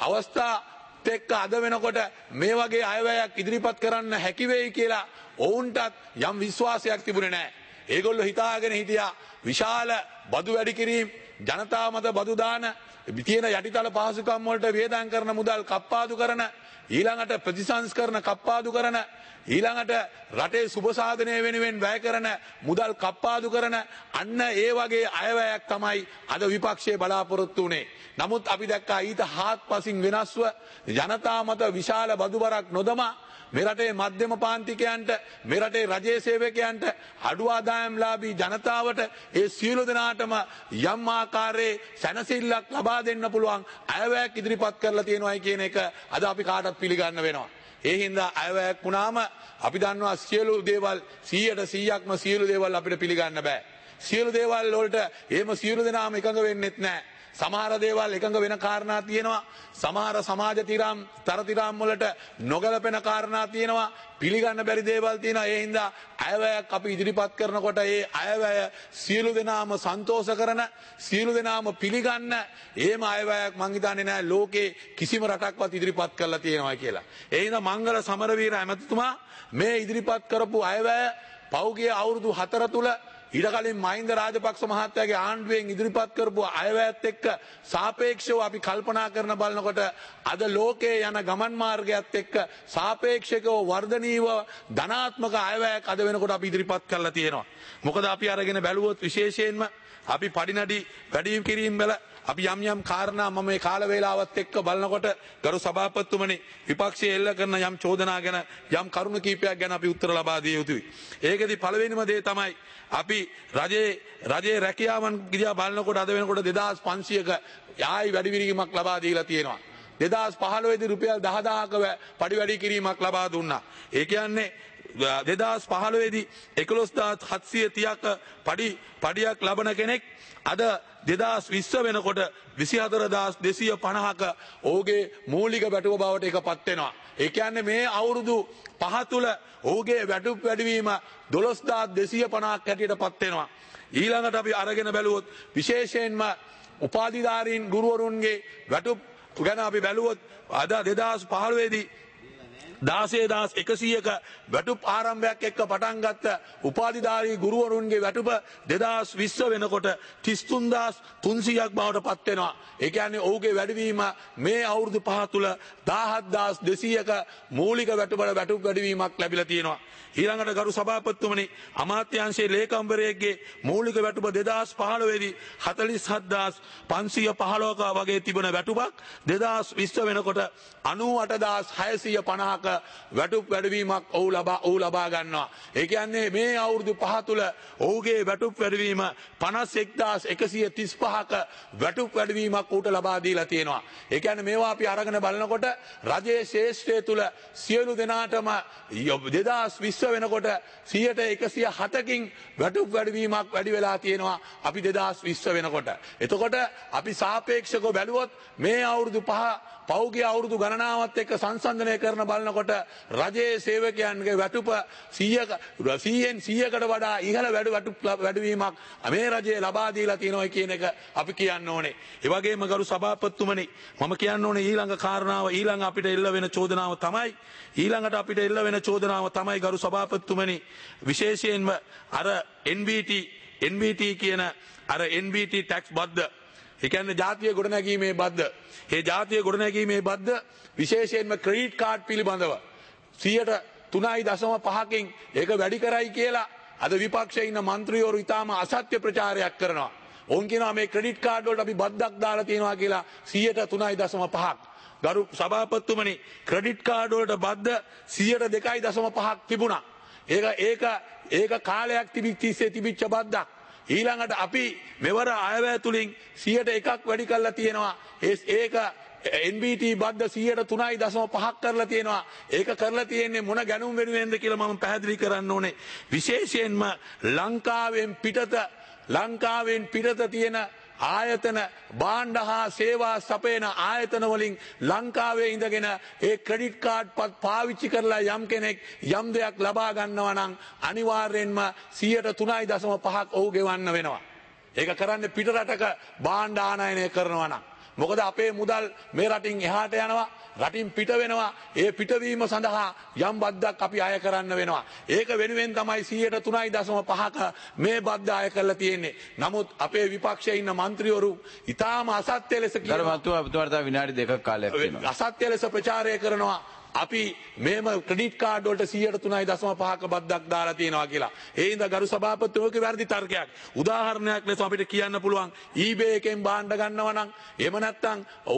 අවස්ථාත් එක්ක අද වෙනකොට මේ වගේ අයවැයක් ඉදිරිපත් කරන්න හැකි වෙයි කියලා ඔවුන්ටත් යම් විශ්වාසයක් තිබුණේ නැහැ. ඒගොල්ලෝ හිතාගෙන හිටියා විශාල බදු වැඩි කිරීම, ජනතාව මත බදු දාන, තියෙන යටිතල පහසුකම් වලට වේදම් කරන මුදල් කප්පාදු කරන, ඊළඟට ප්‍රතිසංස්කරණ කප්පාදු කරන, ඊළඟට රටේ සුබ සාධනය වෙනුවෙන් වැය කරන මුදල් කප්පාදු කරන අන්න ඒ වගේ අයවැයක් තමයි අද විපක්ෂයේ බලාපොරොත්තු වුණේ. නමුත් අපි දැක්කා ඊට හාත්පසින් වෙනස්ව ජනතා මත විශාල බදු බරක් නොදමා මේ රටේ මධ්‍යම පාන්තිකයන්ට, මේ රටේ රජයේ සේවකයන්ට, අඩු ආදායම්ලාභී ජනතාවට ඒ සියලු දෙනාටම යම් ආකාරයේ සැනසෙල්ලක් ලබා දෙන්න පුළුවන් අයවැයක් ඉදිරිපත් කරලා තියෙනවායි කියන එක අද අපි කාටත් පිළිගන්න වෙනවා. ඒ හින්දා අයවැයක් වුණාම අපි දන්නවා සියලු දේවල් සීයට සීයක්ම සියලු දේවල් අපිට පිළිගන්න බෑ. සියලු දේවල් වලට එහෙම සියලු දෙනාම එකඟ වෙන්නෙත් නැහැ. සමහර දේවල් එකඟ වෙන කාරණා තියෙනවා. සමහර සමාජ තිරම් තරතිරම් වලට නොගැලපෙන කාරණා තියෙනවා. පිළිගන්න බැරි දේවල් තියෙනවා. ඒ හින්දා අයවැයක් අපි ඉදිරිපත් කරනකොට ඒ අයවැය සියලු දෙනාම සන්තෝෂ කරන, සියලු දෙනාම පිළිගන්න එහෙම අයවැයක් මං හිතන්නේ නැහැ ලෝකේ කිසිම රටක්වත් ඉදිරිපත් කරලා තියෙනවා කියලා. ඒ හින්දා මංගල සමරවීර ඇමතිතුමා මේ ඉදිරිපත් කරපු අයවැය පෞගිය අවුරුදු හතර තුල ඊට කලින් මහින්ද රාජපක්ෂ මහත්තයාගේ ආණ්ඩුවෙන් ඉදිරිපත් කරපු අයවැයත් එක්ක සාපේක්ෂව අපි කල්පනා කරන බලනකොට අද ලෝකයේ යන ගමන් මාර්ගයත් එක්ක සාපේක්ෂකව වර්ධනීයව ධනාත්මක අයවැයක් අද වෙනකොට අපි ඉදිරිපත් කරලා තියෙනවා. මොකද අපි අරගෙන බැලුවොත් විශේෂයෙන්ම අපි පඩිනඩි වැඩි කිරීම වල අපි යම් යම් කාරණා මම මේ කාල වේලාවත් එක්ක බලනකොට ගරු සභාපතිතුමනි විපක්ෂයේ එල්ල කරන යම් චෝදනා ගැන යම් කරුණු කීපයක් ගැන අපි උත්තර ලබා දිය යුතුයි. ඒකෙදි පළවෙනිම දේ තමයි අපි රජයේ රජයේ රැකියාවන් දිහා බලනකොට අද වෙනකොට දෙදාස් පන්සියයක ආයි වැඩි විරීමක් ලබා දීලා තියෙනවා. දෙදාස් පහළොව දී රුපියල් දහදාහක පඩි වැඩි කිරීමක් ලබා දුන්නා. ඒ කියන්නේ දෙදාස් පහළොව දී එකොළොස්දාස් හත්සිය තිහක පඩි පඩියක් ලබන කෙනෙක් අද දෙදාස් විස්ස වෙනකොට විසිහතරදාස් දෙසිය පනහක ඔහුගේ මූලික වැටුප බවට එකපත් වෙනවා. ඒ කියන්නේ මේ අවුරුදු පහ තුල ඔහුගේ වැටුප් වැඩිවීම දොළොස්දාස් දෙසිය පනහක් හැටියට පත් වෙනවා. ඊළඟට අපි අරගෙන බැලුවොත් විශේෂයෙන්ම උපාධිධාරීන් ගුරුවරුන්ගේ වැටුප් ගැන අපි බැලුවොත් අද දෙදාස් පහළොව දී දාසේදාස් එකසියක වැටුප් ආරම්භයක් එක්ක පටන් ගත්ත උපාධිධාරී ගුරුවරුන්ගේ වැටුප දෙදාස් විස්ස වෙනකොට තිස් තුන්දාස් තුන්සියයක් බවට පත් වෙනවා. ඒ කියන්නේ ඔහුගේ වැඩිවීම මේ අවුරුදු පහ තුල දහහත්දාස් දෙසියක මූලික වැටුපවල වැටුප් වැඩිවීමක් ලැබිලා තියෙනවා. ඊළඟට ගරු සභාපතිතුමනි අමාත්‍යාංශයේ ලේකම්වරයෙක්ගේ මූලික වැටුප දෙදාස් පහළොව දී හතළිස් හත්දාස් පන්සිය පහළොවක වගේ තිබෙන වැටුපක් දෙදාස් විස්ස වෙනකොට අනූ අටදාස් හයසිය පනහක වැටුප් වැඩිවීමක් ඔහු ලබා ඔහු ලබා ගන්නවා. ඒ කියන්නේ මේ අවුරුදු පහ තුල ඔහුගේ වැටුප් වැඩිවීම පනස් එක්දාස් එකසිය තිස් පහක වැටුප් වැඩිවීමක් ඌට ලබා දීලා තියෙනවා. ඒ කියන්නේ මේවා අපි අරගෙන බලනකොට රජයේ ශේෂ්ත්‍රය තුල සියලු දෙනාටම දෙදාස් විස්ස වෙනකොට සියයට එකසිය හතකින් වැටුප් වැඩිවීමක් වැඩි වෙලා තියෙනවා අපි දෙදාස් විස්ස වෙනකොට. එතකොට අපි සාපේක්ෂව බැලුවොත් මේ අවුරුදු පහ පෞගිය අවුරුදු ගණනාවත් එක්ක සංසන්දනය කරන බලනකොට රජයේ සේවකයන්ගේ වැටුප සීයෙන් සීයකට වඩා ඉහළ වැඩි වැටුප් වැඩිවීමක් මේ රජයේ ලබා දීලා තියෙනවා කියන එක අපි කියන්න ඕනේ. ඒ වගේම ගරු සභාපතිතුමනි මම කියන්න ඕනේ ඊළඟ කාරණාව ඊළඟ අපිට එල්ල වෙන චෝදනාව තමයි ඊළඟට අපිට එල්ල වෙන චෝදනාව තමයි ගරු සභාපතිතුමනි විශේෂයෙන්ම අර එන් බී ටී එන් බී ටී කියන අර එන් බී ටී ටැක්ස් බද්ද ඒ කියන්නේ ජාතිය ගොඩනැගීමේ බද්ද ඒ ජාතිය ගොඩනැගීමේ බද්ද විශේෂයෙන්ම ක්‍රෙඩිට් කාඩ් පිළිබඳව සියයට තුනයි දශම පහකින් ඒක වැඩි කරයි කියලා අද විපක්ෂයේ ඉන්න മന്ത്രിවරු ඉතාම අසත්‍ය ප්‍රචාරයක් කරනවා. ඔවුන් කියනවා මේ ක්‍රෙඩිට් කාඩ් වලට අපි බද්දක් දාලා තියෙනවා කියලා සියයට තුනයි දශම පහක්. ගරු සභාපතිතුමනි ක්‍රෙඩිට් කාඩ් වලට බද්ද සියයට දෙකයි දශම පහක් තිබුණා. ඒක ඒක ඒක කාලයක් තිබිච්ච තිබිච්ච බද්දක්. ඊළඟට අපි මෙවර අයවැය තුලින් සියයට එකක් වැඩි කරලා තියෙනවා. ඒක එන් බී ටී බද්ද සියයට තුනයි දශම පහක් කරලා තියෙනවා. ඒක කරලා තියෙන්නේ මොන ගැනුම් වෙනුවෙන්ද කියලා මම පැහැදිලි කරන්න ඕනේ. විශේෂයෙන්ම ලංකාවෙන් පිටත ලංකාවෙන් පිටත තියෙන ආයතන භාණ්ඩ හා සේවා සපයන ආයතන වලින් ලංකාවේ ඉඳගෙන ඒ ක්‍රෙඩිට් කාඩ් පත් පාවිච්චි කරලා යම් කෙනෙක් යම් දෙයක් ලබා ගන්නවා නම් අනිවාර්යෙන්ම සියයට තුනයි දශම පහක් ඔහු ගෙවන්න වෙනවා. ඒක කරන්නේ පිට රටක භාණ්ඩ ආනයනය කරනවා නම්. මොකද අපේ මුදල් මේ රටින් එහාට යනවා, රටින් පිට වෙනවා. ඒ පිටවීම සඳහා යම් බද්දක් අපි අය කරන්න වෙනවා. ඒක වෙනුවෙන් තමයි සියයට තුනයි දශම පහක මේ බද්ද අය කරලා තියෙන්නේ. නමුත් අපේ විපක්ෂයේ ඉන්න മന്ത്രിවරු ඊටාම අසත්‍ය ලෙස කියනවා. විනාඩි දෙකක් කාලයක් තියෙනවා. අසත්‍ය ලෙස ප්‍රචාරය කරනවා. අපි මේම ක්‍රෙඩිට් කාඩ් වලට සියයට තුනයි දශම පහක බද්දක් දාලා තියෙනවා කියලා. ඒ හින්දා ගරු සභාපතිතුමාගේ වැරදි තර්කයක්. උදාහරණයක් ලෙස අපිට කියන්න පුළුවන් eBay එකෙන් භාණ්ඩ ගන්නවා නම් එහෙම නැත්නම්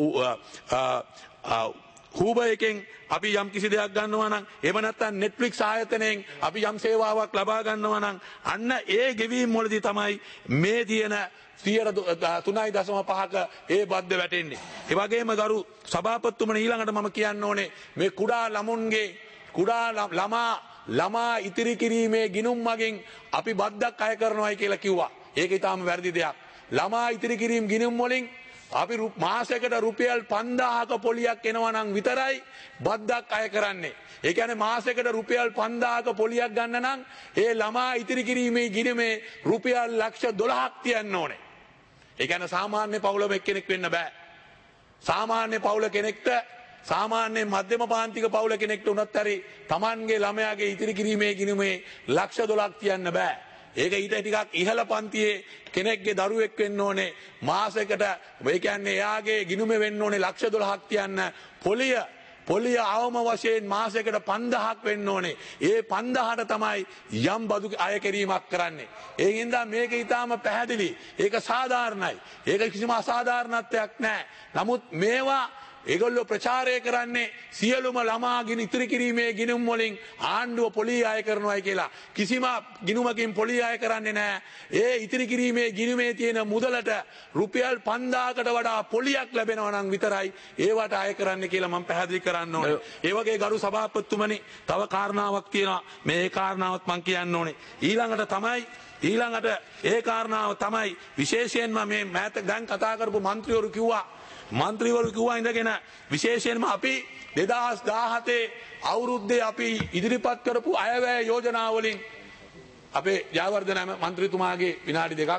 Uber එකෙන් අපි යම් කිසි දෙයක් ගන්නවා නම් එහෙම නැත්නම් Netflix ආයතනයෙන් අපි යම් සේවාවක් ලබා ගන්නවා නම් අන්න ඒ ගෙවීම් වලදී තමයි මේ තියෙන සියයට තුනයි දශම පහක ඒ බද්ද වැටෙන්නේ. ඒ වගේම ගරු සභාපතිතුමනි ඊළඟට මම කියන්න ඕනේ මේ කුඩා ළමුන්ගේ කුඩා ළමා ළමා ඉතිරි කිරීමේ ගිණුම් මගින් අපි බද්දක් අය කරනවායි කියලා කිව්වා. ඒක ඊටාම වැරදි දෙයක්. ළමා ඉතිරි කිරීම ගිණුම් වලින් අපි මාසයකට රුපියල් පන්දාහක පොලියක් එනවා නම් විතරයි බද්දක් අය කරන්නේ. ඒ කියන්නේ මාසයකට රුපියල් පන්දාහක පොලියක් ගන්න නම් ඒ ළමා ඉතිරි කිරීමේ ගිණුමේ රුපියල් ලක්ෂ දොළහක් තියන්න ඕනේ. ඒ කියන්නේ සාමාන්‍ය පවුලක එක්කෙනෙක් වෙන්න බෑ. සාමාන්‍ය පවුල කෙනෙක්ට සාමාන්‍ය මධ්‍යම පාන්තික පවුල කෙනෙක්ට උනත් හරි Tamanගේ ළමයාගේ ඉතිරි කිරීමේ ගිණුමේ ලක්ෂ දොළහක් තියන්න බෑ. ඒක ඊට ටිකක් ඉහළ පන්තියේ කෙනෙක්ගේ දරුවෙක් වෙන්න ඕනේ මාසයකට ඒ කියන්නේ එයාගේ ගිණුමේ වෙන්න ඕනේ ලක්ෂ දොළහක් තියන්න පොලිය පොලිය අවම වශයෙන් මාසයකට පන්දාහක් වෙන්න ඕනේ. ඒ පන්දාහට තමයි යම් බදු අය කිරීමක් කරන්නේ. ඒ හින්දා මේක ඊටාම පැහැදිලි. ඒක සාධාරණයි. ඒක කිසිම අසාධාරණත්වයක් නැහැ. නමුත් මේවා ඒගොල්ලෝ ප්‍රචාරය කරන්නේ සියලුම ළමා ගිනි ඉතිරි කිරීමේ ගිණුම් වලින් ආණ්ඩුව පොලිය අය කරනවායි කියලා. කිසිම ගිණුමකින් පොලිය අය කරන්නේ නැහැ. ඒ ඉතිරි කිරීමේ ගිණුමේ තියෙන මුදලට රුපියල් පන්දාහකට වඩා පොලියක් ලැබෙනවා නම් විතරයි ඒවට අය කරන්න කියලා මම පැහැදිලි කරන්න ඕනේ. ඒ වගේ ගරු සභාපතිතුමනි තව කාරණාවක් තියෙනවා. මේ කාරණාවත් මම කියන්න ඕනේ. ඊළඟට තමයි ඊළඟට ඒ කාරණාව තමයි විශේෂයෙන්ම මේ මෑත දැන් කතා කරපු മന്ത്രിවරු කිව්වා මන්ත්‍රීවරු කිව්වා ඉඳගෙන විශේෂයෙන්ම අපි දෙදහස් දාහතේ අවුරුද්දේ අපි ඉදිරිපත් කරපු අයවැය යෝජනා වලින් අපේ ජයවර්ධන මන්ත්‍රීතුමාගේ විනාඩි දෙකක්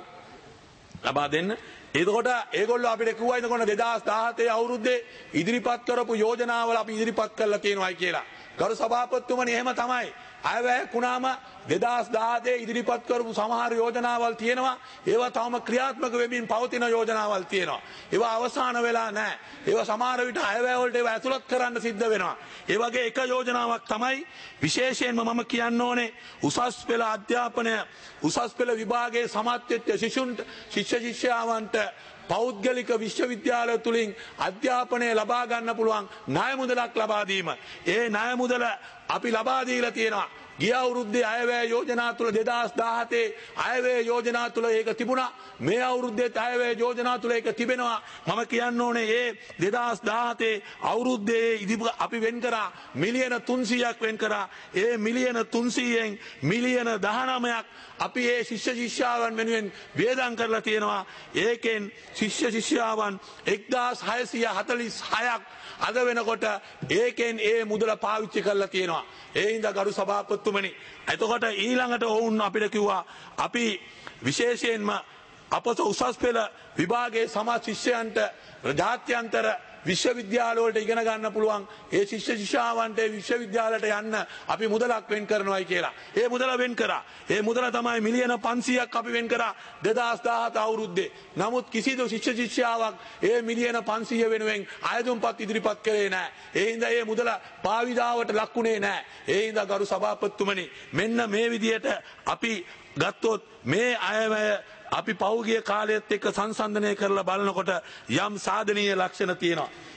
ලබා දෙන්න. එතකොට ඒගොල්ලෝ අපිට කිව්වා ඉඳගෙන දෙදහස් දාහතේ අවුරුද්දේ ඉදිරිපත් කරපු යෝජනාවල අපි ඉදිරිපත් කරලා තියෙනවායි කියලා. ගරු සභාපතිතුමනි එහෙම තමයි. අයවැය කුණාම දෙදහස් දාහතේ ඉදිරිපත් කරපු සමහර යෝජනාවල් තියෙනවා. ඒවා තවම ක්‍රියාත්මක වෙමින් පවතින යෝජනාවල් තියෙනවා. ඒවා අවසන් වෙලා නැහැ. ඒවා සමහර විට අයවැය වලට ඒවා ඇතුළත් කරන්න සිද්ධ වෙනවා. ඒ වගේ එක යෝජනාවක් තමයි විශේෂයෙන්ම මම කියන්න ඕනේ උසස් පෙළ අධ්‍යාපනය උසස් පෙළ විභාගයේ සමත් වෙච්ච ශිෂ්‍යුන්ට ශිෂ්‍ය ශිෂ්‍යාවන්ට පෞද්ගලික විශ්වවිද්‍යාල තුලින් අධ්‍යාපනය ලබා ගන්න පුළුවන් ණය මුදලක් ලබා දීම. ඒ ණය මුදල අපි ලබා දීලා තියෙනවා. ගිය අවුරුද්දේ අයවැය යෝජනා තුල දෙදහස් දාහතේ අයවැය යෝජනා තුල ඒක තිබුණා. මේ අවුරුද්දේ අයවැය යෝජනා තුල ඒක තිබෙනවා. මම කියන්න ඕනේ ඒ දෙදහස් දාහතේ අවුරුද්දේ අපි වෙන් කරා මිලියන තුන්සීයක් වෙන් කරා. ඒ මිලියන තුන්සීයෙන් මිලියන දහනවයක් අපි ඒ ශිෂ්‍ය ශිෂ්‍යාවන් වෙනුවෙන් වේදම් කරලා තියෙනවා. ඒකෙන් ශිෂ්‍ය ශිෂ්‍යාවන් එක්දාස් හයසිය හතළිස් හයක් අද වෙනකොට ඒකෙන් ඒ මුදල පාවිච්චි කරලා තියෙනවා. ඒ හින්දා ගරු සභාපතිතුමනි එතකොට ඊළඟට ඔවුන් අපිට කිව්වා අපි විශේෂයෙන්ම අපත උසස් පෙළ විභාගයේ සමත් ශිෂ්‍යයන්ට ජාත්‍යන්තර විශ්වවිද්‍යාල වලට ඉගෙන ගන්න පුළුවන් ඒ ශිෂ්‍ය ශිෂ්‍යාවන්ට විශ්වවිද්‍යාලයට යන්න අපි මුදලක් වෙන් කරනවායි කියලා. ඒ මුදල වෙන් කරා. ඒ මුදල තමයි මිලියන පන්සීයක් අපි වෙන් කරා දෙදහස් දාහත අවුරුද්දේ. නමුත් කිසිදු ශිෂ්‍ය ශිෂ්‍යාවක් ඒ මිලියන පන්සීය වෙනුවෙන් අයදුම්පත් ඉදිරිපත් කරේ නැහැ. ඒ හින්දා මේ මුදල භාවිතාවට ලක්ුණේ නැහැ. ඒ හින්දා ගරු සභාපතිතුමනි මෙන්න මේ විදියට අපි ගත්තොත් මේ අයවැය අපි පෞගිය කාලයත් එක්ක සංසන්දනය කරලා බලනකොට යම් සාධනීය ලක්ෂණ තියෙනවා.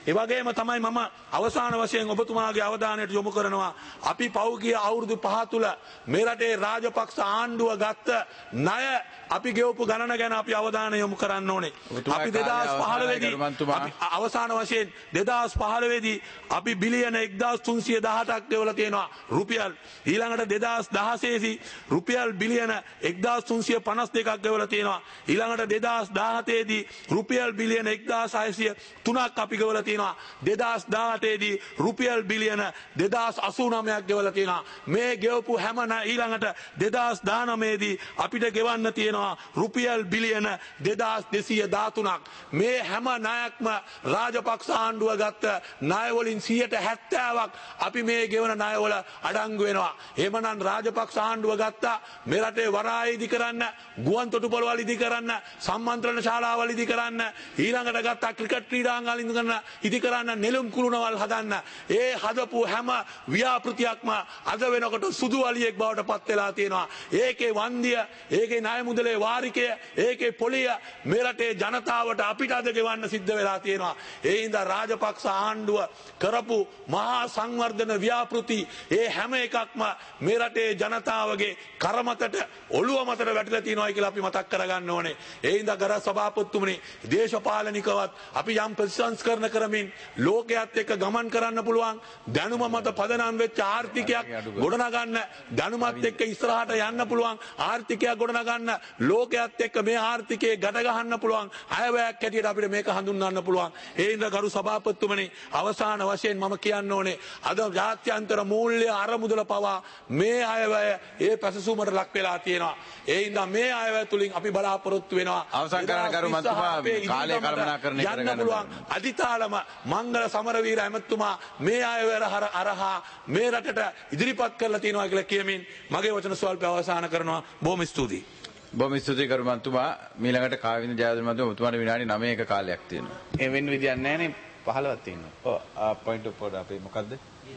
ඒ වගේම තමයි මම අවසාන වශයෙන් ඔබතුමාගේ අවධානයට යොමු කරනවා අපි පෞගිය අවුරුදු පහ තුල මේ රටේ රාජපක්ෂ ආණ්ඩුව ගත්ත ණය අපි ගෙවපු ගණන ගැන අපි අවධානය යොමු කරන්න ඕනේ. අපි දෙදාස් පහළොව දී අපි අවසාන වශයෙන් දෙදාස් පහළොව දී අපි බිලියන එක්දාස් තුන්සිය දහඅටක් ගෙවලා තියෙනවා රුපියල්. ඊළඟට දෙදාස් දහසය දී රුපියල් බිලියන එක්දාස් තුන්සිය පනස් දෙකක් ගෙවලා තියෙනවා. ඊළඟට දෙදාස් දහහතේ දී රුපියල් බිලියන එක්දාස් හයසිය තුනක් අපි ගෙවලා තියෙනවා. දෙදාස් දහඅටේ දී රුපියල් බිලියන දෙදාස් අසූ නවයක් ගෙවලා තියෙනවා. මේ ගෙවපු හැම ඊළඟට දෙදාස් දහනවය දී අපිට ගෙවන්න තියෙනවා රුපියල් බිලියන දෙදාස් දෙසිය දහතුනක්. මේ හැම ණයක්ම රාජපක්ෂ ආණ්ඩුව ගත්ත ණය වලින් සියයට හැත්තෑවක් අපි මේ ගෙවන ණයවල අඩංගු වෙනවා. එහෙමනම් රාජපක්ෂ ආණ්ඩුව ගත්තා මේ රටේ වරාය ඉදි කරන්න, ගුවන් තොටුපළවල් ඉදි කරන්න, සම්මන්ත්‍රණ ශාලාවල් ඉදි කරන්න, ඊළඟට ගත්තා ක්‍රිකට් ක්‍රීඩාංගන ඉදි කරන්න, ඉදි කරන්න නෙළුම් කුළුණවල් හදන්න. ඒ හදපු හැම ව්‍යාපෘතියක්ම අද වෙනකොට සුදු අලියෙක් බවට පත් වෙලා තියෙනවා. ඒකේ වන්දිය, ඒකේ ණය මුදලේ වාරිකය, ඒකේ පොලිය මේ රටේ ජනතාවට අපිට අද ගෙවන්න සිද්ධ වෙලා තියෙනවා. ඒ හින්දා රාජපක්ෂ ආණ්ඩුව කරපු මහා සංවර්ධන ව්‍යාපෘති ඒ හැම එකක්ම මේ රටේ ජනතාවගේ කරමතට ඔළුව මතට වැටිලා තියෙනවා කියලා අපි මතක් කරගන්න ඕනේ. ඒ හින්දා ගරු සභාපතිතුමනි දේශපාලනිකවත් අපි යම් ප්‍රතිසංස්කරණ කරමින් ලෝකයේත් එක්ක ගමන් කරන්න පුළුවන් දැනුම මත පදනම් වෙච්ච ආර්ථිකයක් ගොඩනගන්න, දැනුමත් එක්ක ඉස්සරහට යන්න පුළුවන් ආර්ථිකයක් ගොඩනගන්න, ලෝකයේත් එක්ක මේ ආර්ථිකයේ ගැට ගහන්න පුළුවන් අයවැයක් හැටියට අපිට මේක හඳුන්වන්න පුළුවන්. ඒ හින්දා ගරු සභාපතිතුමනි අවසාන වශයෙන් මම කියන්න ඕනේ අද ජාත්‍යන්තර මූල්‍ය අරමුදල පවා මේ අයවැය ඒ පැසසුමට ලක් වෙලා තියෙනවා. ඒ හින්දා මේ අයවැය තුලින් අපි බලාපොරොත්තු වෙනවා අවසන් කරන කරු මන්තුමා කාලය කළමනාකරණය කරගන්න පුළුවන් අදිතාලම මංගල සමරවීර ඇමතුමා මේ අයවැය අරහා මේ රටට ඉදිරිපත් කරලා තියෙනවා කියලා කියමින් මගේ වචන ස්වල්ප අවසන් කරනවා. බොහොම ස්තුතියි. බොහොම ස්තුතියි කරු මන්තුමා. මීළඟට කාවින්ද ජයවර්ධන මන්තුමා ඔබතුමාට විනාඩි නවයක කාලයක් තියෙනවා. ඒ වෙන විදියක් නැහැ නේ පහළොවක් තියෙනවා. ඔව් පොයින්ට් ඔෆ් ඕඩර් අපේ මොකද්ද?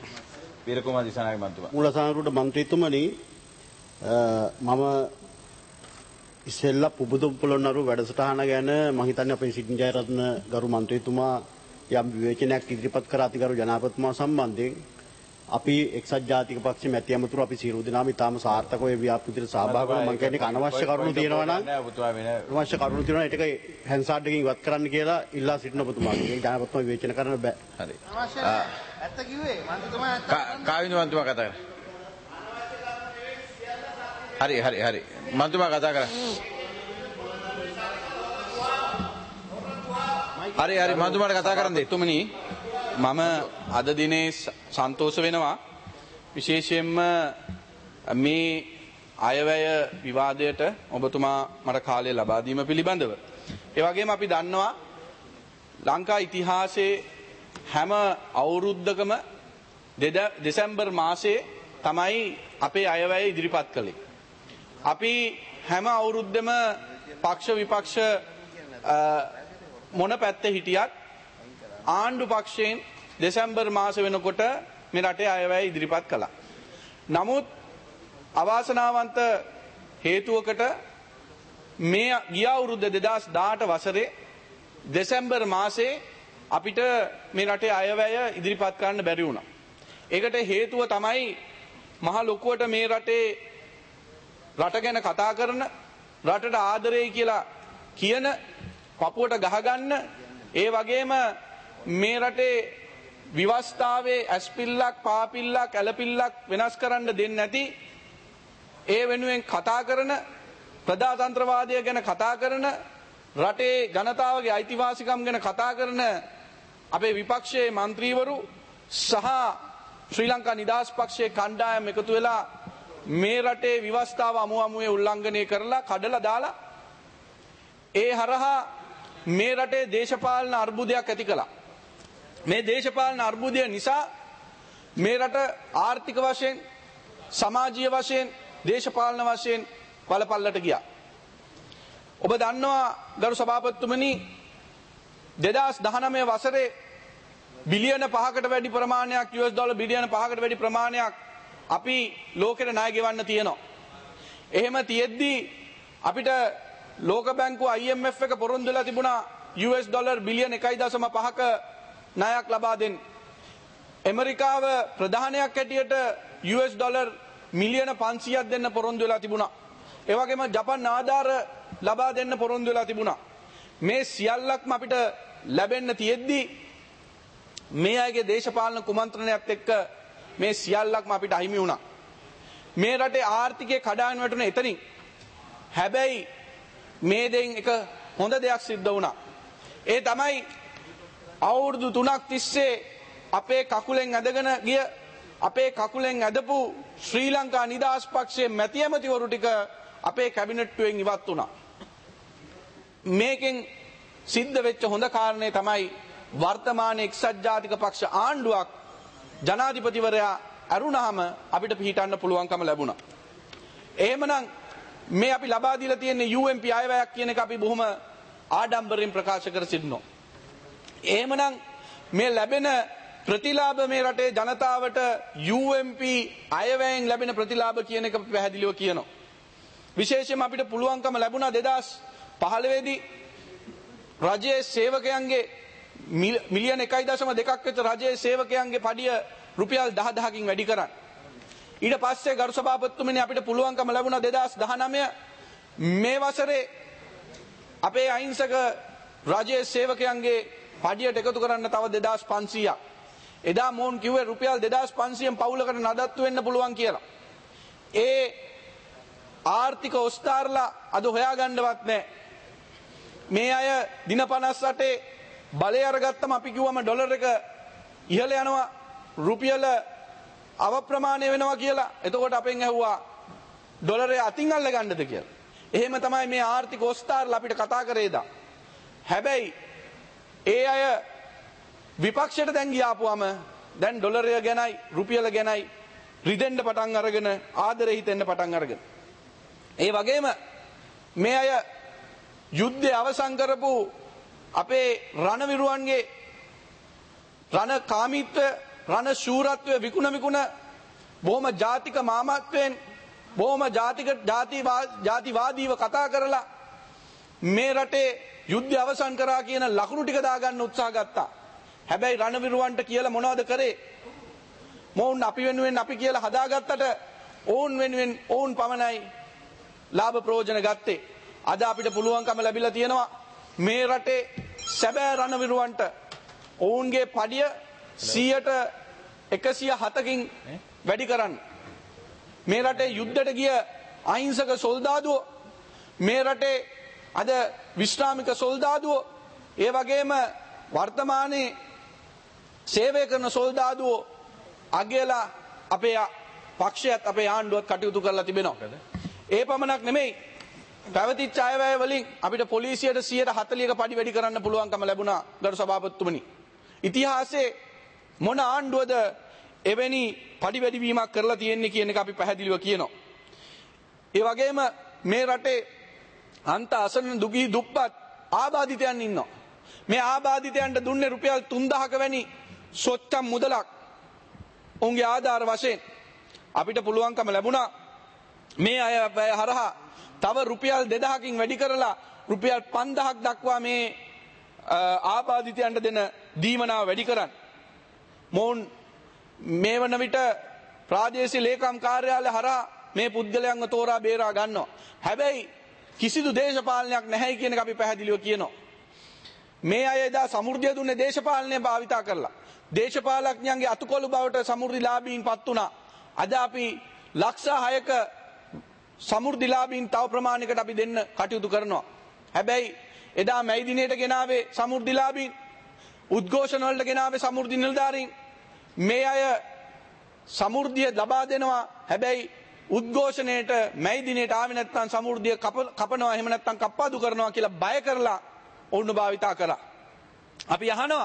වීරකුමාර දිසානායක මන්තුමා. මූලසාරයට මන්ත්‍රීතුමනි මම ඉස්සෙල්ලා පුබුදුම් පොළොන්නරු වැඩසටහන ගැන මම හිතන්නේ අපේ සිටින් ජයරත්න ගරු මන්ත්‍රීතුමා යම් විවේචනයක් ඉදිරිපත් කර අතිගරු ජනාධිපතිතුමා සම්බන්ධයෙන් අපි එක්සත් ජාතික පක්ෂ මැති ඇමතුරු අපි සියලු දෙනාම ඉතාම සාර්ථකව ඒ ව්‍යාපෘතියට සහභාගී වෙනවා. මම කියන්නේ අනවශ්‍ය කරුණු තියෙනවා නම් අනවශ්‍ය කරුණු තියෙනවා ඒක හැන්සාඩ් එකකින් ඉවත් කරන්න කියලා ඉල්ලා සිටින ඔබතුමාගේ. ඒ ජනාධිපතිතුමා විවේචන කරන්න බෑ. හරි. ඇත්ත කිව්වේ මන්ත්‍රීතුමා කාවින්ද මන්ත්‍රීතුමා කතා කරා. හරි හරි හරි මන්ත්‍රීතුමා කතා කරා. හරි හරි මන්ත්‍රීතුමාට කතා කරන්න දෙන්න. තුමනි මම අද දිනේ සන්තෝෂ වෙනවා විශේෂයෙන්ම මේ අයවැය විවාදයට ඔබතුමා මට කාලය ලබා දීම පිළිබඳව. ඒ වගේම අපි දන්නවා ලංකා ඉතිහාසයේ හැම අවුරුද්දකම දෙසැම්බර් මාසයේ තමයි අපේ අයවැය ඉදිරිපත් කළේ. අපි හැම අවුරුද්දෙම පක්ෂ විපක්ෂ මොන පැත්තේ හිටියත් ආණ්ඩු පක්ෂයෙන් දෙසැම්බර් මාස වෙනකොට මේ රටේ අයවැය ඉදිරිපත් කළා. නමුත් අවාසනාවන්ත හේතුවකට මේ ගිය අවුරුද්ද දෙදාස් දහඅට වසරේ දෙසැම්බර් මාසේ අපිට මේ රටේ අයවැය ඉදිරිපත් කරන්න බැරි වුණා. ඒකට හේතුව තමයි මහ ලොකුවට මේ රටේ රට ගැන කතා කරන, රටට ආදරෙයි කියලා කියන, පපුවට ගහගන්න, ඒ වගේම මේ රටේ විවස්ථාවේ ඇස්පිල්ලක් පාපිල්ලක් ඇලපිල්ලක් වෙනස් කරන්න දෙන්නේ නැති, ඒ වෙනුවෙන් කතා කරන, ප්‍රජාතන්ත්‍රවාදය ගැන කතා කරන, රටේ ජනතාවගේ අයිතිවාසිකම් ගැන කතා කරන අපේ විපක්ෂයේ മന്ത്രിවරු සහ ශ්‍රී ලංකා නිදහස් පක්ෂයේ කණ්ඩායම් එකතු වෙලා මේ රටේ විවස්ථාව අමු අමුවේ උල්ලංඝනය කරලා කඩලා දාලා ඒ හරහා මේ රටේ දේශපාලන අර්බුදයක් ඇති කළා. මේ දේශපාලන අර්බුදය නිසා මේ රට ආර්ථික වශයෙන්, සමාජීය වශයෙන්, දේශපාලන වශයෙන් වලපල්ලට ගියා. ඔබ දන්නවා ගරු සභාපතිතුමනි දෙදාස් දහනවය වසරේ බිලියන පහකට වැඩි ප්‍රමාණයක් යු එස් ඩොලර් බිලියන පහකට වැඩි ප්‍රමාණයක් අපි ලෝකෙට ණය ගෙවන්න තියෙනවා. එහෙම තියෙද්දි අපිට ලෝක බැංකුව අයි එම් එෆ් එක පොරොන්දු වෙලා තිබුණා යු එස් ඩොලර් බිලියන එකයි දශම පහක ණයක් ලබා දෙන්න. ඇමරිකාව ප්‍රධානයක් හැටියට යු එස් ඩොලර් මිලියන පන්සීයක් දෙන්න පොරොන්දු වෙලා තිබුණා. ඒ වගේම ජපන් ආධාර ලබා දෙන්න පොරොන්දු වෙලා තිබුණා. මේ සියල්ලක්ම අපිට ලැබෙන්න තියෙද්දි මේ අයගේ දේශපාලන කුමන්ත්‍රණයත් එක්ක මේ සියල්ලක්ම අපිට අහිමි වුණා. මේ රටේ ආර්ථිකය කඩාගෙන වැටුණේ එතනින්. හැබැයි මේ දෙයින් එක හොඳ දෙයක් සිද්ධ වුණා. ඒ තමයි අවුරුදු තුනක් තිස්සේ අපේ කකුලෙන් ඇදගෙන ගිය අපේ කකුලෙන් ඇදපු ශ්‍රී ලංකා නිදහස් පක්ෂයේ මැති ඇමතිවරු ටික අපේ කැබිනට්ටුවෙන් ඉවත් වුණා. මේකෙන් සිද්ධ වෙච්ච හොඳ කාරණේ තමයි වර්තමාන එක්සත් ජාතික පක්ෂ ආණ්ඩුවක් ජනාධිපතිවරයා අරුණාම අපිට පිහිටන්න පුළුවන්කම ලැබුණා. එහෙමනම් මේ අපි ලබා දීලා තියෙන යූ එම් පී අයවැයක් කියන එක අපි බොහොම ආඩම්බරෙන් ප්‍රකාශ කර සිටිනවා. එහෙමනම් මේ ලැබෙන ප්‍රතිලාභ මේ රටේ ජනතාවට යූ එම් පී අයවැයෙන් ලැබෙන ප්‍රතිලාභ කියන එක පැහැදිලිව කියනවා. විශේෂයෙන්ම අපිට පුළුවන්කම ලැබුණා දෙදාස් පහළොව දී රජයේ සේවකයන්ගේ මිලියන එකයි දශම දෙකක් විතර රජයේ සේවකයන්ගේ පඩිය රුපියල් දහදහකින් වැඩි කරන්න. ඊට පස්සේ ගරු සභාපතිතුමනි අපිට පුළුවන්කම ලැබුණා දෙදාස් දහනවය මේ වසරේ අපේ අහිංසක රජයේ සේවකයන්ගේ පඩියට එකතු කරන්න තව දෙදාස් පන්සීයක්. එදා මොවුන් කිව්වේ රුපියල් දෙදාස් පන්සීයෙන් පවුලකට නඩත්තු වෙන්න පුළුවන් කියලා. ඒ ආර්ථික ඔස්තාරලා අද හොයාගන්නවත් නැහැ. මේ අය දින පනස් අටේ බලය අරගත්තම අපි කිව්වම ඩොලර් එක ඉහළ යනවා රුපියල අවප්‍රමාණය වෙනවා කියලා. එතකොට අපෙන් ඇහුවා ඩොලරය අතින් අල්ල ගන්නද කියලා. එහෙම තමයි මේ ආර්ථික ඔස්තාරලා අපිට කතා කරේදා. හැබැයි ඒ අය විපක්ෂයට දැන් ගියාපුවම දැන් ඩොලරය ගැනයි රුපියල ගැනයි රිදෙන්න පටන් අරගෙන ආදරේ හිතෙන්න පටන් අරගෙන. ඒ වගේම මේ අය යුද්ධය අවසන් කරපු අපේ රණවිරුවන්ගේ රණ කාමීත්වය රණ ශූරත්වය විකුණ විකුණ බොහොම ජාතික මාමත්වයෙන් බොහොම ජාතික ජාතිවාදීව කතා කරලා මේ රටේ යුද්ධය අවසන් කරා කියන ලකුණු ටික දාගන්න උත්සාහ ගත්තා. හැබැයි රණවිරුවන්ට කියලා මොනවද කරේ? මොවුන් අපි වෙනුවෙන් අපි කියලා හදාගත්තට ඔවුන් වෙනුවෙන් ඔවුන් පමණයි ලාභ ප්‍රයෝජන ගත්තේ. අද අපිට පුළුවන්කම ලැබිලා තියෙනවා මේ රටේ සැබෑ රණවිරුවන්ට ඔවුන්ගේ පඩිය සියයට එකසිය හතකින් වැඩි කරන්න. මේ රටේ යුද්ධයට ගිය අහිංසක සොල්දාදුවෝ මේ රටේ අද විශ්‍රාමික සොල්දාදුවෝ ඒ වගේම වර්තමානයේ සේවය කරන සොල්දාදුවෝ අගයලා අපේ පක්ෂයත් අපේ ආණ්ඩුවත් කටයුතු කරලා තිබෙනවා. ඒ පමණක් නෙමෙයි පැවතිච්ච අයවැය වලින් අපිට පොලිසියට සියයට හතළිහක පඩි වැඩි කරන්න පුළුවන්කම ලැබුණා ගරු සභාපතිතුමනි. ඉතිහාසයේ මොන ආණ්ඩුවද එවැනි පඩි වැඩිවීමක් කරලා තියෙන්නේ කියන එක අපි පැහැදිලිව කියනවා. ඒ වගේම මේ රටේ අන්ත අසරණ දුගී දුප්පත් ආබාධිතයන් ඉන්නවා. මේ ආබාධිතයන්ට දුන්නේ රුපියල් තුන්දහක වැනි සොච්චම් මුදලක් ඔවුන්ගේ ආධාර වශයෙන්. අපිට පුළුවන්කම ලැබුණා මේ අය හරහා තව රුපියල් දෙදහකින් වැඩි කරලා රුපියල් පන්දහක් දක්වා මේ ආබාධිතයන්ට දෙන දීමනාව වැඩි කරන්න. මොවුන් මේ වන විට ප්‍රාදේශීය ලේකම් කාර්යාලය හරහා මේ පුද්ගලයන්ව තෝරා බේරා ගන්නවා. හැබැයි කිසිදු දේශපාලනයක් නැහැ කියන එක අපි පැහැදිලිව කියනවා. මේ අය එදා සමෘද්ධිය දුන්නේ දේශපාලනය භාවිතා කරලා. දේශපාලඥයන්ගේ අතුකොළු බවට සමෘද්ධිලාභීන් පත් වුණා. අද අපි ලක්ෂ හයක සමෘද්ධිලාභීන් තව ප්‍රමාණයකට අපි දෙන්න කටයුතු කරනවා. හැබැයි එදා මැයි දිනේට ගෙනාවේ සමෘද්ධිලාභීන් උද්ඝෝෂණ වලට ගෙනාවේ සමෘද්ධි නිලධාරීන් මේ අය සමෘද්ධිය ලබා දෙනවා. හැබැයි උද්ඝෝෂණයට මැයි දිනේට ආවේ නැත්නම් සමෘද්ධිය කපනවා එහෙම නැත්නම් කප්පාදු කරනවා කියලා බය කරලා ඔවුන් භාවිතා කළා. අපි අහනවා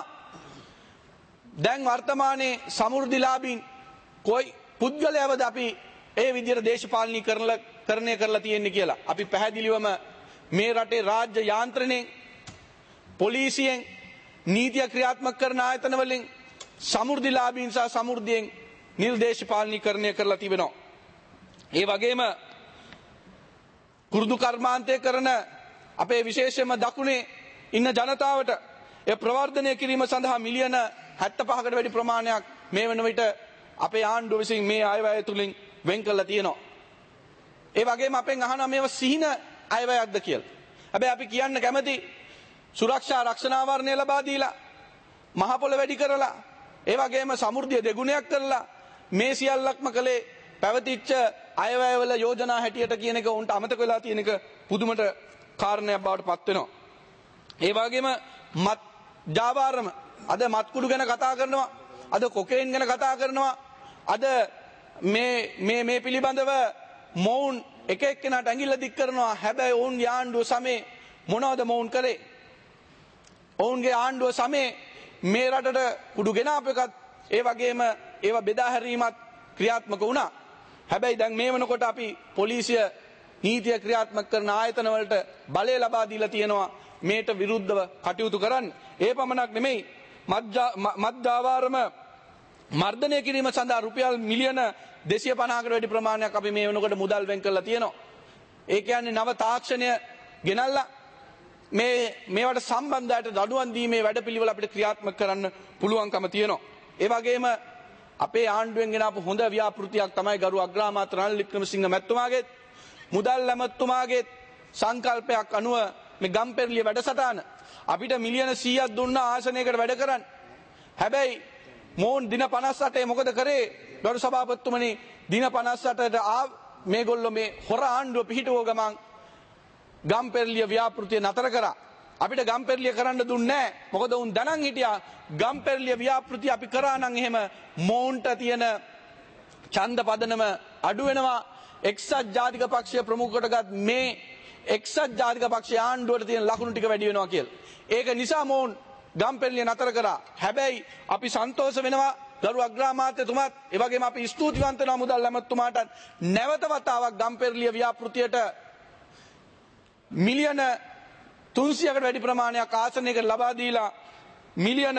දැන් වර්තමානයේ සමෘද්ධිලාභීන් කොයි පුද්ගලයාවද අපි ඒ විදිහට දේශපාලනී කරණය කරලා තියෙන්නේ කියලා. අපි පැහැදිලිවම මේ රටේ රාජ්‍ය යාන්ත්‍රණයෙන් පොලිසියෙන් නීතිය ක්‍රියාත්මක කරන ආයතන වලින් සමෘද්ධිලාභීන් සහ සමෘද්ධියෙන් නිර්දේශපාලනී කරණය කරලා තිබෙනවා. ඒ වගේම කුරුදු කර්මාන්තය කරන අපේ විශේෂයෙන්ම දකුණේ ඉන්න ජනතාවට ඒ ප්‍රවර්ධනය කිරීම සඳහා මිලියන හැත්තෑපහකට වැඩි ප්‍රමාණයක් මේ වන විට අපේ ආණ්ඩුව විසින් මේ අයවැය තුලින් වෙන් කරලා තියෙනවා. ඒ වගේම අපෙන් අහනවා මේව සිහින අයවැයක්ද කියලා. හැබැයි අපි කියන්න කැමති සුරක්ෂා රක්ෂණාවරණය ලබා දීලා මහ පොළ වැඩි කරලා ඒ වගේම සමෘද්ධිය දෙගුණයක් කරලා මේ සියල්ලක්ම කළේ පැවතිච්ච අයවැයවල යෝජනා හැටියට කියන එක උන්ට අමතක වෙලා තියෙන එක පුදුමට කාරණයක් බවට පත් වෙනවා. ඒ වගේම මත් ජාවාරම අද මත්කුඩු ගැන කතා කරනවා, අද කොකේන් ගැන කතා කරනවා, අද මේ මේ මේ පිළිබඳව මොවුන් එක එක්කෙනාට ඇඟිල්ල දික් කරනවා. හැබැයි ඔවුන් ආණ්ඩුව සමේ මොනවද මොවුන් කරේ? ඔවුන්ගේ ආණ්ඩුව සමේ මේ රටට කුඩු ගෙනාපු එකත් ඒ වගේම ඒවා බෙදා හැරීමත් ක්‍රියාත්මක වුණා. හැබැයි දැන් මේ වෙනකොට අපි පොලිසිය නීතිය ක්‍රියාත්මක කරන ආයතන වලට බලය ලබා දීලා තියෙනවා මේට විරුද්ධව කටයුතු කරන්න. ඒ පමණක් නෙමෙයි මත්ජාවාරම මර්ධනය කිරීම සඳහා රුපියල් මිලියන දෙසිය පනහකට වැඩි ප්‍රමාණයක් අපි මේ වෙනකොට මුදල් වෙන් කරලා තියෙනවා. ඒ කියන්නේ නව තාක්ෂණය ගෙනල්ලා මේ මේවට සම්බන්ධයට දඩුවම් දීමේ වැඩපිළිවෙල අපිට ක්‍රියාත්මක කරන්න පුළුවන්කම තියෙනවා. ඒ වගේම අපේ ආණ්ඩුවෙන් ගෙනාපු හොඳ ව්‍යාපෘතියක් තමයි ගරු අග්‍රාමාත්‍ය රනිල් වික්‍රමසිංහ මැතිතුමාගේ මුදල් ඇමතුමාගේ සංකල්පයක් අනුව මේ ගම්පෙරළිය වැඩසටහන අපිට මිලියන සීයක් දුන්නා ආසනයකට වැඩ කරන්න. හැබැයි මොවුන් දින පනස් අටේ මොකද කරේ? ගරු සභාපතිතුමනි, දින පනස් අටට ආ මේගොල්ලෝ මේ හොර ආණ්ඩුව පිහිටුව ගමන් ගම්පෙරළිය ව්‍යාපෘතිය නතර කරා. අපිට ගම්පෙරළිය කරන්න දුන්නේ නැහැ. මොකද උන් දැනන් හිටියා ගම්පෙරළිය ව්‍යාපෘතිය අපි කරා නම් එහෙම මොවුන්ට තියෙන ඡන්ද පදනම අඩු වෙනවා. එක්සත් ජාතික පක්ෂය ප්‍රමුඛ කොටගත් මේ එක්සත් ජාතික පක්ෂයේ ආණ්ඩුවට තියෙන ලකුණු ටික වැඩි වෙනවා කියලා. ඒක නිසා මොවුන් ගම්පෙරළිය නතර කරා. හැබැයි අපි සන්තෝෂ වෙනවා ගරු අග්‍රාමාත්‍යතුමාත් ඒ වගේම අපි ස්තුතිවන්ත වෙනවා මුදල් ඇමතුමාට නැවත වතාවක් ගම්පෙරළිය ව්‍යාපෘතියට මිලියන තුන්සියයකට වැඩි ප්‍රමාණයක් ආසනයකට ලබා දීලා මිලියන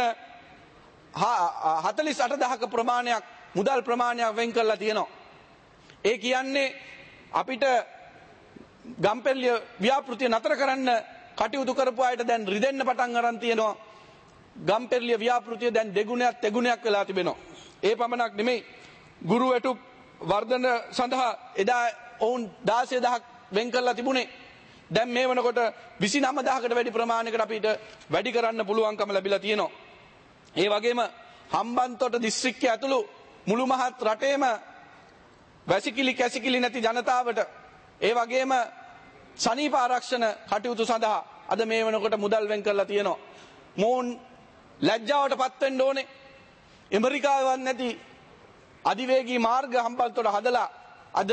හතළිස් අට දහසක ප්‍රමාණයක් මුදල් ප්‍රමාණයක් වෙන් කරලා තියෙනවා. ඒ කියන්නේ අපිට ගම්පෙරළිය ව්‍යාපෘතිය නතර කරන්න කටයුතු කරපු අයට දැන් රිදෙන්න පටන් අරන් තියෙනවා. ගම්පෙරළිය ව්‍යාපෘතිය දැන් දෙගුණයක් තෙගුණයක් වෙලා තිබෙනවා. ඒ පමණක් නෙමෙයි, ගුරු වැටුප් වර්ධන සඳහා එදා ඔවුන් දාසය දහසක් වෙන් කරලා තිබුණේ. දැන් මේ වෙනකොට විසිනම දහසකට වැඩි ප්‍රමාණයකට අපිට වැඩි කරන්න පුළුවන්කම ලැබිලා තියෙනවා. ඒ වගේම හම්බන්තොට දිස්ත්‍රික්කය ඇතුළු මුළු මහත් රටේම වැසිකිලි කැසිකිලි නැති ජනතාවට ඒ වගේම සනීප ආරක්ෂණ කටයුතු සඳහා අද මේ වෙනකොට මුදල් වෙන් කරලා තියෙනවා. මොවුන් ලැජ්ජාවට පත් වෙන්න ඕනේ. ඇමරිකාවක් නැති අධිවේගී මාර්ග හම්බන්තොට හදලා අද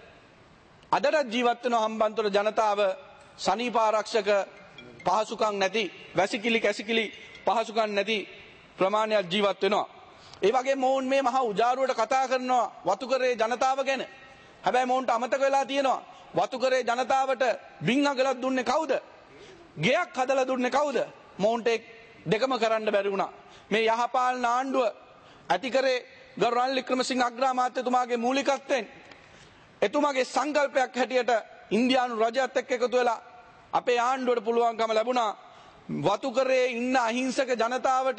අදට ජීවත් වෙන හම්බන්තොට ජනතාව සනීප ආරක්ෂක පහසුකම් නැති, වැසිකිලි කැසිකිලි පහසුකම් නැති ප්‍රමාණයක් ජීවත් වෙනවා. ඒ වගේ මොවුන් මේ මහා උජාරුවට කතා කරනවා වතුකරේ ජනතාව ගැන. හැබැයි මොවුන්ට අමතක වෙලා තියෙනවා වතුකරේ ජනතාවට බින්හගලක් දුන්නේ කවුද? ගෙයක් හදලා දුන්නේ කවුද? මොවුන්ට දෙකම කරන්න බැරි වුණා. මේ යහපාලන ආණ්ඩුව ඇතිකරේ ගරු රනිල් වික්‍රමසිංහ අග්‍රාමාත්‍යතුමාගේ මූලිකත්වයෙන් එතුමාගේ සංකල්පයක් හැටියට ඉන්දියානු රජයත් එක්ක එකතු වෙලා අපේ ආණ්ඩුවට පුළුවන්කම ලැබුණා වතුකරේ ඉන්න අහිංසක ජනතාවට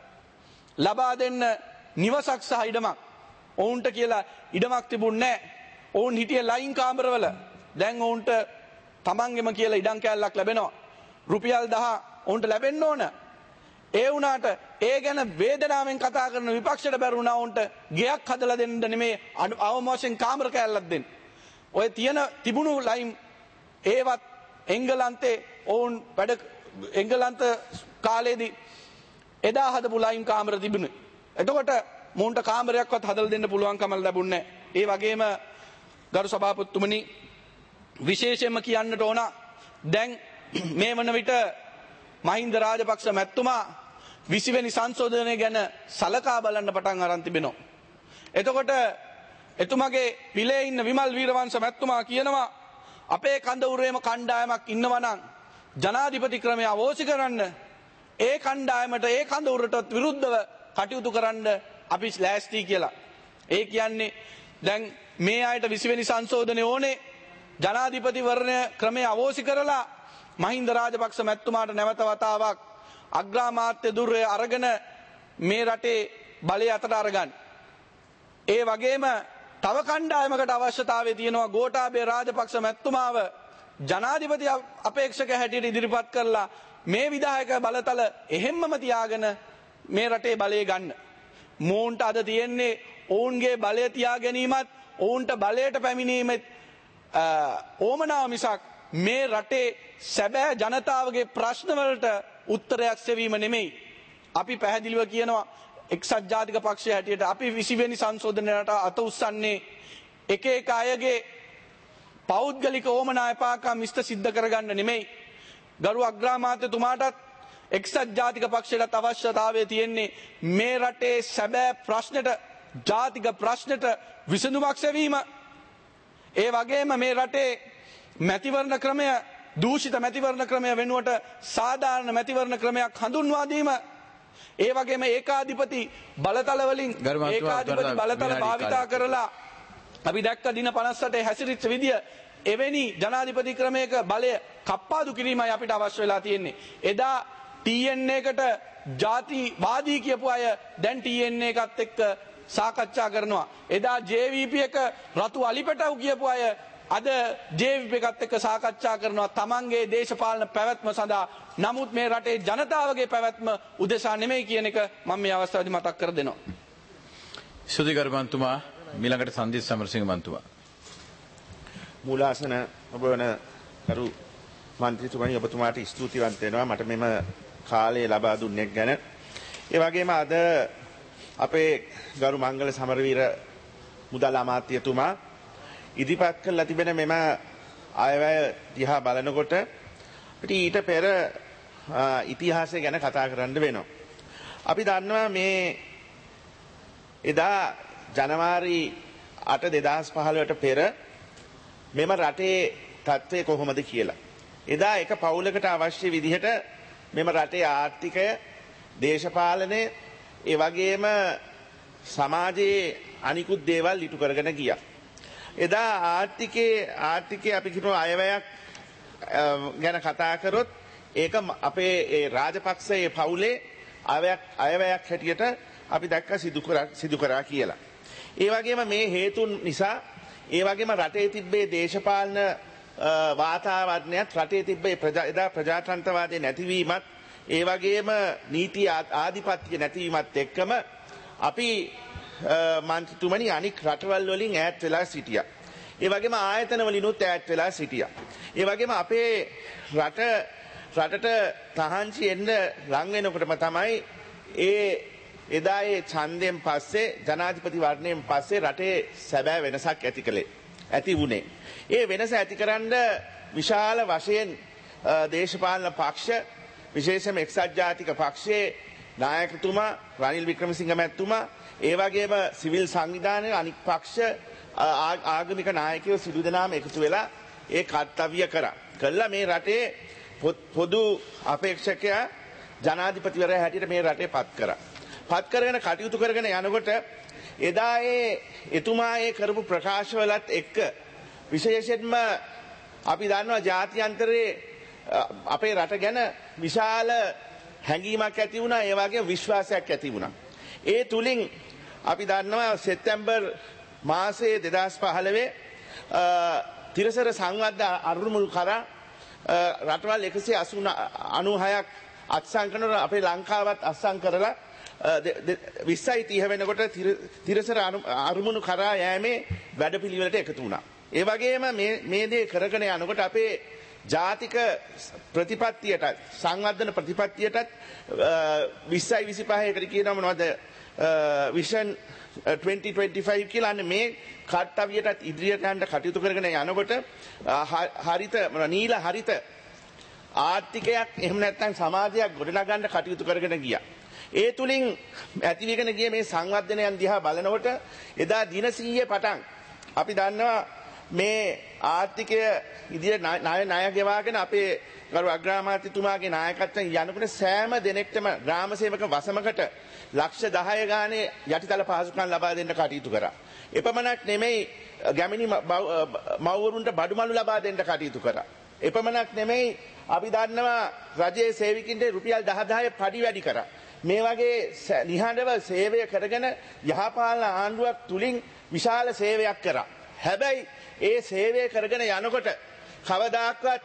ලබා දෙන්න නිවසක් සහ ඉඩමක්. ඔවුන්ට කියලා ඉඩමක් තිබුණේ නැහැ. ඔවුන් හිටියේ ලයින් කාමරවල. දැන් ඔවුන්ට තමන්ගෙම කියලා ඉඩම් කෑල්ලක් ලැබෙනවා. රුපියල් දහ ඔවුන්ට ලැබෙන්න ඕන. ඒ වුණාට ඒ ගැන වේදනාවෙන් කතා කරන විපක්ෂයට බැරි වුණා ඔවුන්ට ගෙයක් හදලා දෙන්න නෙමෙයි අවම වශයෙන් කාමර කෑල්ලක් දෙන්න. ඔය තියෙන තිබුණු ලයින් ඒවත් එංගලන්තේ ඔවුන් වැඩ එංගලන්ත කාලේදී එදා හදපු ලයින් කාමර තිබුණේ. එතකොට මොවුන්ට කාමරයක්වත් හදලා දෙන්න පුළුවන්කම ලැබුණේ නැහැ. ඒ වගේම ගරු සභාපතිතුමනි, විශේෂයෙන්ම කියන්නට ඕන දැන් මේ වන විට මහින්ද රාජපක්ෂ මැතිතුමා විසි වෙනි සංශෝධනය ගැන සලකා බලන්න පටන් අරන් තිබෙනවා. එතකොට එතුමාගේ පිළේ ඉන්න විමල් වීරවංශ මැතිතුමා කියනවා අපේ කඳවුරේම කණ්ඩායමක් ඉන්නවා නම් ජනාධිපති ක්‍රමය අවෝසි කරන්න ඒ කණ්ඩායමට ඒ කඳවුරටත් විරුද්ධව කටයුතු කරන්න අපි ලෑස්ති කියලා. ඒ කියන්නේ දැන් මේ අයට විසි වෙනි සංශෝධනය ඕනේ ජනාධිපතිවරණ ක්‍රමය අවෝසි කරලා මහින්ද රාජපක්ෂ මැතිතුමාට නැවත වතාවක් අග්‍රාමාත්‍ය දුර්ය අරගෙන මේ රටේ බලය අතට අරගන්න. ඒ වගේම තව කණ්ඩායමකට අවශ්‍යතාවය තියෙනවා ගෝඨාභය රාජපක්ෂ මැතිතුමාව ජනාධිපති අපේක්ෂක හැටියට ඉදිරිපත් කරලා මේ විධායක බලතල එහෙම්මම තියාගෙන මේ රටේ බලය ගන්න. මොවුන්ට අද තියෙන්නේ ඔවුන්ගේ බලය තියා ගැනීමත් ඔවුන්ට බලයට පැමිණීමත් ඕමනාව මිසක් මේ රටේ සැබෑ ජනතාවගේ ප්‍රශ්නවලට උත්තරයක් සෙවීම නෙමෙයි. අපි පැහැදිලිව කියනවා එක්සත් ජාතික පක්ෂය හැටියට අපි විසිවෙනි සංශෝධනයට අත උස්සන්නේ එක එක අයගේ පෞද්ගලික ඕමනා එපාකම් ඉෂ්ට සිද්ධ කරගන්න නෙමෙයි. ගරු අග්‍රාමාත්‍යතුමාටත් එක්සත් ජාතික පක්ෂයටත් අවශ්‍යතාවය තියෙන්නේ මේ රටේ සැබෑ ප්‍රශ්නට ජාතික ප්‍රශ්නට විසඳුමක් සෙවීම. ඒ වගේම මේ රටේ මැතිවරණ ක්‍රමය දූෂිත මැතිවරණ ක්‍රමය වෙනුවට සාධාරණ මැතිවරණ ක්‍රමයක් හඳුන්වා දීම. ඒ වගේම ඒකාධිපති බලතල වලින් ඒකාධිපති බලතල භාවිතා කරලා අපි දැක්ක දින පනස් අටේ හැසිරිච්ච විදිය එවැනි ජනාධිපති ක්‍රමයක බලය කප්පාදු කිරීමයි අපිට අවශ්‍ය වෙලා තියෙන්නේ. එදා ටී එන් එකට ජාතිවාදී කියපු අය දැන් ටී එන් එකත් එක්ක සාකච්ඡා කරනවා. එදා ජේ වී පී එක රතු අලිපටව් කියපු අය අද ජේ වී පී එකත් එක්ක සාකච්ඡා කරනවා තමන්ගේ දේශපාලන පැවැත්ම සඳහා. නමුත් මේ රටේ ජනතාවගේ පැවැත්ම උදෙසා නෙමෙයි කියන එක මම මේ අවස්ථාවේදී මතක් කර දෙනවා. ස්තුතියි මන්තුමා. ඊළඟට සංදීප් සමරසිංහ මන්තුමා. මූලාසන ඔබ වන කරු මන්ත්‍රීතුමනි ඔබතුමාට ස්තුතිවන්ත වෙනවා මට මෙම කාලය ලබා දුන්නේ ගැන. ඒ වගේම අද අපේ ගරු මංගල සමරවීර මුදල් අමාත්‍යතුමා ඉදිරිපත් කළ තිබෙන මෙම අයවැය දිහා බලනකොට අපිට ඊට පෙර ඉතිහාසය ගැන කතා කරන්න වෙනවා. අපි දන්නවා මේ එදා ජනවාරි අට දෙදහස් පහළොවට පෙර මෙම රටේ තත්ත්වය කොහොමද කියලා. එදා එක පවුලකට අවශ්‍ය විදිහට මෙම රටේ ආර්ථිකය දේශපාලනය ඒ වගේම සමාජයේ අනිකුත් දේවල් ඉටු කරගෙන ගියා. එදා ආර්ථිකයේ ආර්ථිකයේ අපි කියන අයවැයක් ගැන කතා කරොත් ඒක අපේ ඒ රාජපක්ෂයේ පවුලේ අයවැයක් අයවැයක් හැටියට අපි දැක්ක සිදු කරා සිදු කරා කියලා. ඒ වගේම මේ හේතුන් නිසා ඒ වගේම රටේ තිබ්බේ දේශපාලන වාතාවරණයත් රටේ තිබ්බේ එදා ප්‍රජාතන්ත්‍රවාදයේ නැතිවීමත් ඒ වගේම නීති ආධිපත්‍ය නැතිවීමත් එක්කම අපි මන්ත්‍රීතුමනි අනික් රටවල් වලින් ඈත් වෙලා සිටියා. ඒ වගේම ආයතන වලිනුත් ඈත් වෙලා සිටියා. ඒ වගේම අපේ රට රටට තහංචි එන්න ලං වෙනකොටම තමයි ඒ එදා ඒ ඡන්දයෙන් පස්සේ ජනාධිපති වර්ණයෙන් පස්සේ රටේ සැබෑ වෙනසක් ඇති කළේ ඇති වුණේ. ඒ වෙනස ඇතිකරන්න විශාල වශයෙන් දේශපාලන පක්ෂ විශේෂයෙන්ම එක්සත් ජාතික පක්ෂයේ නායකතුමා රනිල් වික්‍රමසිංහ මැතිතුමා ඒ වගේම සිවිල් සංවිධානයේ අනික් පක්ෂ ආගමික නායකයෝ සිදු දෙනාම එකතු වෙලා ඒ කර්තව්‍ය කරා. කළා මේ රටේ පොදු අපේක්ෂකයා ජනාධිපතිවරයා හැටියට මේ රටේ පත් කරා. පත් කරගෙන කටයුතු කරගෙන යනකොට එදා ඒ එතුමා ඒ කරපු ප්‍රකාශවලත් එක්ක විශේෂයෙන්ම අපි දන්නවා ජාත්‍යන්තරයේ අපේ රට ගැන විශාල හැඟීමක් ඇති වුණා ඒ වගේ විශ්වාසයක් ඇති වුණා. ඒ තුලින් අපි දන්නවා සැප්තැම්බර් මාසයේ දෙදහස් පහළොව තිරසර සංවර්ධ අරුමුළු කරා රටවල් එකසිය අනූහයක් අත්සන් කරන අපේ ලංකාවත් අත්සන් කරලා විස්සයි තිහ වෙනකොට තිරසර අරුමුණු කරා යෑමේ වැඩපිළිවෙලට එකතු වුණා. ඒ වගේම මේ මේ දේ කරගෙන යනකොට අපේ ජාතික ප්‍රතිපත්තියට සංවර්ධන ප්‍රතිපත්තියටත් විස්සයි විසිපහකට කියනවා මොනවද විෂන් twenty twenty-five කියලා අන්න මේ කර්තව්‍යයටත් ඉදිරියට යන්න කටයුතු කරගෙන යනකොට හරිත නීල හරිත ආර්ථිකයක් එහෙම නැත්නම් සමාජයක් ගොඩනගන්න කටයුතු කරගෙන ගියා. ඒ තුලින් ඇතිවගෙන ගිය මේ සංවර්ධනයන් දිහා බලනකොට එදා දින සීයේ පටන් අපි දන්නවා මේ ආර්ථිකය ඉදිරියට ණය ණය ගෙවාගෙන අපේ ගරු අග්‍රාමාත්‍යතුමාගේ නායකත්වයෙන් යනකොට සෑම දිනෙකටම ග්‍රාම සේවක වසමකට ලක්ෂ දහය ගානේ යටිතල පහසුකම් ලබා දෙන්න කටයුතු කරා. එපමණක් නෙමෙයි ගැමිණි මව්වරුන්ට බඩුමලු ලබා දෙන්න කටයුතු කරා. එපමණක් නෙමෙයි අපි දන්නවා රජයේ සේවකින්ට රුපියල් දහ දහය පඩි වැඩි කරා. මේ වගේ නිහඬව සේවය කරගෙන යහපාලන ආණ්ඩුවක් තුලින් විශාල සේවයක් කරා. හැබැයි ඒ සේවය කරගෙන යනකොට කවදාක්වත්